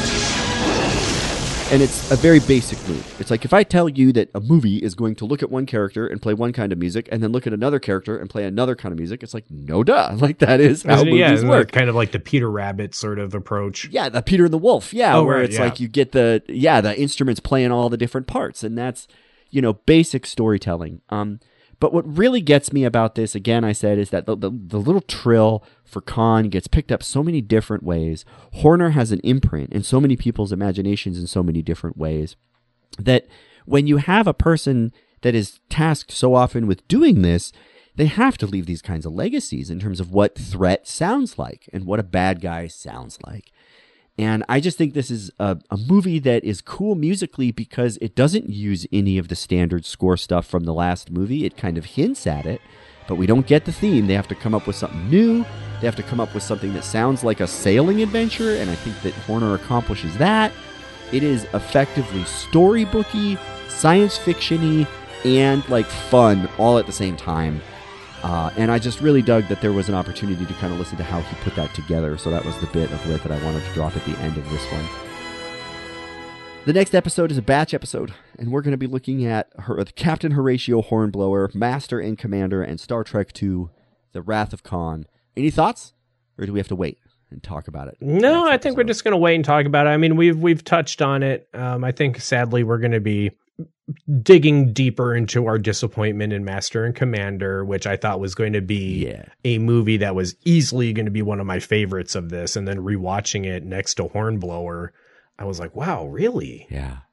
And it's a very basic move. It's like if I tell you that a movie is going to look at one character and play one kind of music, and then look at another character and play another kind of music, it's like, no duh. Like that is how movies work. Kind of like the Peter Rabbit sort of approach. Yeah, the Peter and the Wolf. Yeah, where it's like you get the instruments playing all the different parts, and that's, basic storytelling. But what really gets me about this, again, I said, is that the little trill for Khan gets picked up so many different ways. Horner has an imprint in so many people's imaginations in so many different ways that when you have a person that is tasked so often with doing this, they have to leave these kinds of legacies in terms of what threat sounds like and what a bad guy sounds like. And I just think this is a movie that is cool musically because it doesn't use any of the standard score stuff from the last movie. It kind of hints at it, but we don't get the theme. They have to come up with something new. They have to come up with something that sounds like a sailing adventure, and I think that Horner accomplishes that. It is effectively storybooky, science fiction-y, and like fun all at the same time. And I just really dug that there was an opportunity to kind of listen to how he put that together. So that was the bit of lit that I wanted to drop at the end of this one. The next episode is a batch episode, and we're going to be looking at Captain Horatio Hornblower, Master and Commander, and Star Trek II, The Wrath of Khan. Any thoughts? Or do we have to wait and talk about it? No, I think we're just going to wait and talk about it. I mean, we've touched on it. I think, sadly, we're going to be digging deeper into our disappointment in Master and Commander, which I thought was going to be a movie that was easily going to be one of my favorites of this. And then rewatching it next to Hornblower, I was like, wow, really? Yeah.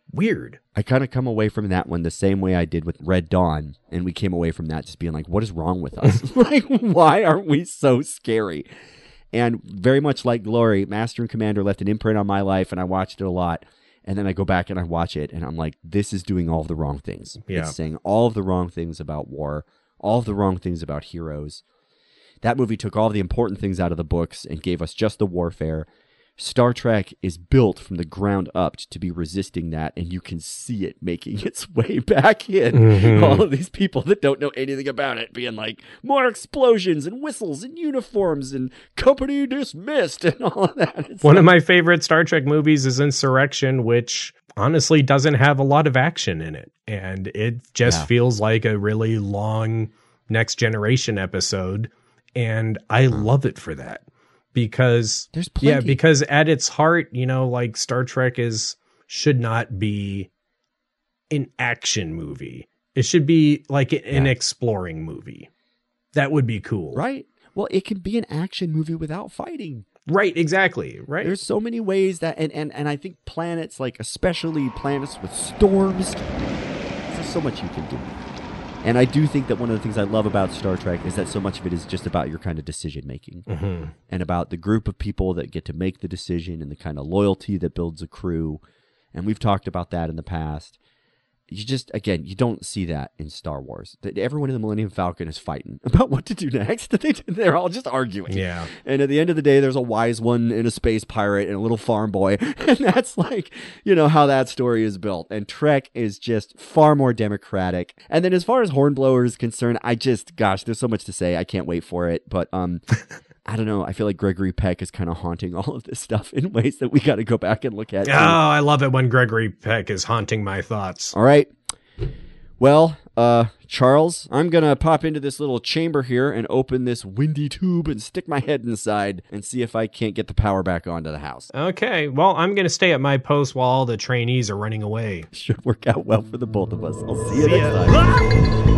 weird. I kind of come away from that one the same way I did with Red Dawn, and we came away from that just being like, what is wrong with us? Like, why aren't we so scary? And very much like Glory, Master and Commander left an imprint on my life, and I watched it a lot. And then I go back and I watch it, and I'm like, this is doing all of the wrong things. Yeah. It's saying all of the wrong things about war, all of the wrong things about heroes. That movie took all of the important things out of the books and gave us just the warfare. Star Trek is built from the ground up to be resisting that, and you can see it making its way back in. Mm-hmm. All of these people that don't know anything about it being like, more explosions and whistles and uniforms and company dismissed and all of that. It's One of my favorite Star Trek movies is Insurrection, which honestly doesn't have a lot of action in it. And it just feels like a really long Next Generation episode. And I love it for that. Because there's plenty. Because at its heart, you know, like Star Trek should not be an action movie. It should be like an exploring movie. That would be cool. Right. Well, it can be an action movie without fighting. Right, exactly. Right. There's so many ways that and I think planets, like especially planets with storms, there's so much you can do. And I do think that one of the things I love about Star Trek is that so much of it is just about your kind of decision making and about the group of people that get to make the decision and the kind of loyalty that builds a crew. And we've talked about that in the past. You just, again, you don't see that in Star Wars. Everyone in the Millennium Falcon is fighting about what to do next. They're all just arguing. Yeah. And at the end of the day, there's a wise one and a space pirate and a little farm boy. And that's like, you know, how that story is built. And Trek is just far more democratic. And then as far as Hornblower is concerned, gosh, there's so much to say. I can't wait for it. But, I don't know. I feel like Gregory Peck is kind of haunting all of this stuff in ways that we got to go back and look at. Oh, I love it when Gregory Peck is haunting my thoughts. All right. Well, Charles, I'm going to pop into this little chamber here and open this windy tube and stick my head inside and see if I can't get the power back onto the house. Okay. Well, I'm going to stay at my post while all the trainees are running away. Should work out well for the both of us. I'll see you next time.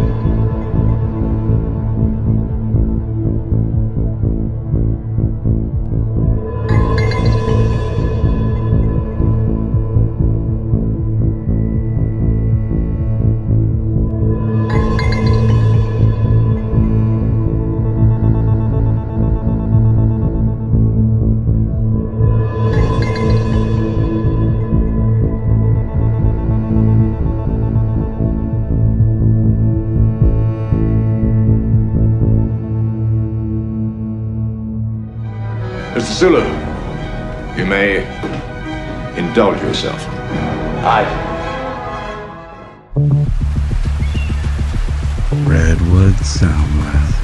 Mr. Sulu, you may indulge yourself. Aye. Redwood Sound Lab.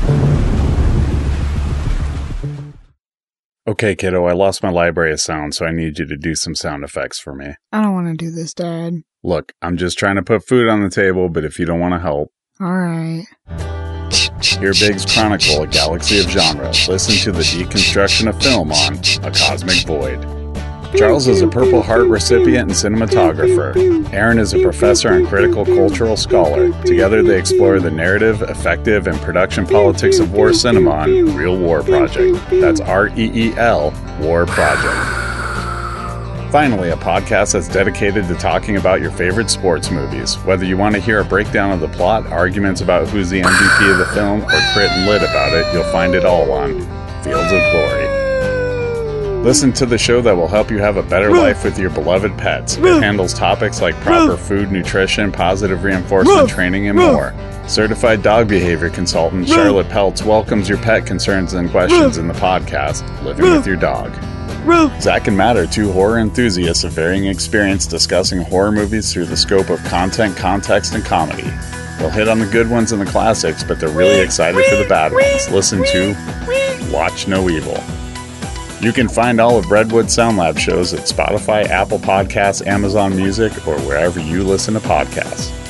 Okay, kiddo, I lost my library of sound, so I need you to do some sound effects for me. I don't want to do this, Dad. Look, I'm just trying to put food on the table, but if you don't want to help... All right. Hear Biggs chronicle a galaxy of genre. Listen to the deconstruction of film on A Cosmic Void. Charles is a Purple Heart recipient and cinematographer. Aaron is a professor and critical cultural scholar. Together they explore the narrative, effective, and production politics of war cinema on Real War Project. That's REEL, War Project. Finally, a podcast that's dedicated to talking about your favorite sports movies. Whether you want to hear a breakdown of the plot, arguments about who's the MVP of the film, or crit and lit about it, you'll find it all on Fields of Glory. Listen to the show that will help you have a better life with your beloved pets. It handles topics like proper food, nutrition, positive reinforcement training, and more. Certified dog behavior consultant Charlotte Peltz welcomes your pet concerns and questions in the podcast, Living with Your Dog. Zach and Matt are two horror enthusiasts of varying experience discussing horror movies through the scope of content, context, and comedy. They'll hit on the good ones and the classics, but they're really excited for the bad ones. Listen to Watch No Evil. You can find all of Redwood Sound Lab shows at Spotify, Apple Podcasts, Amazon Music, or wherever you listen to podcasts.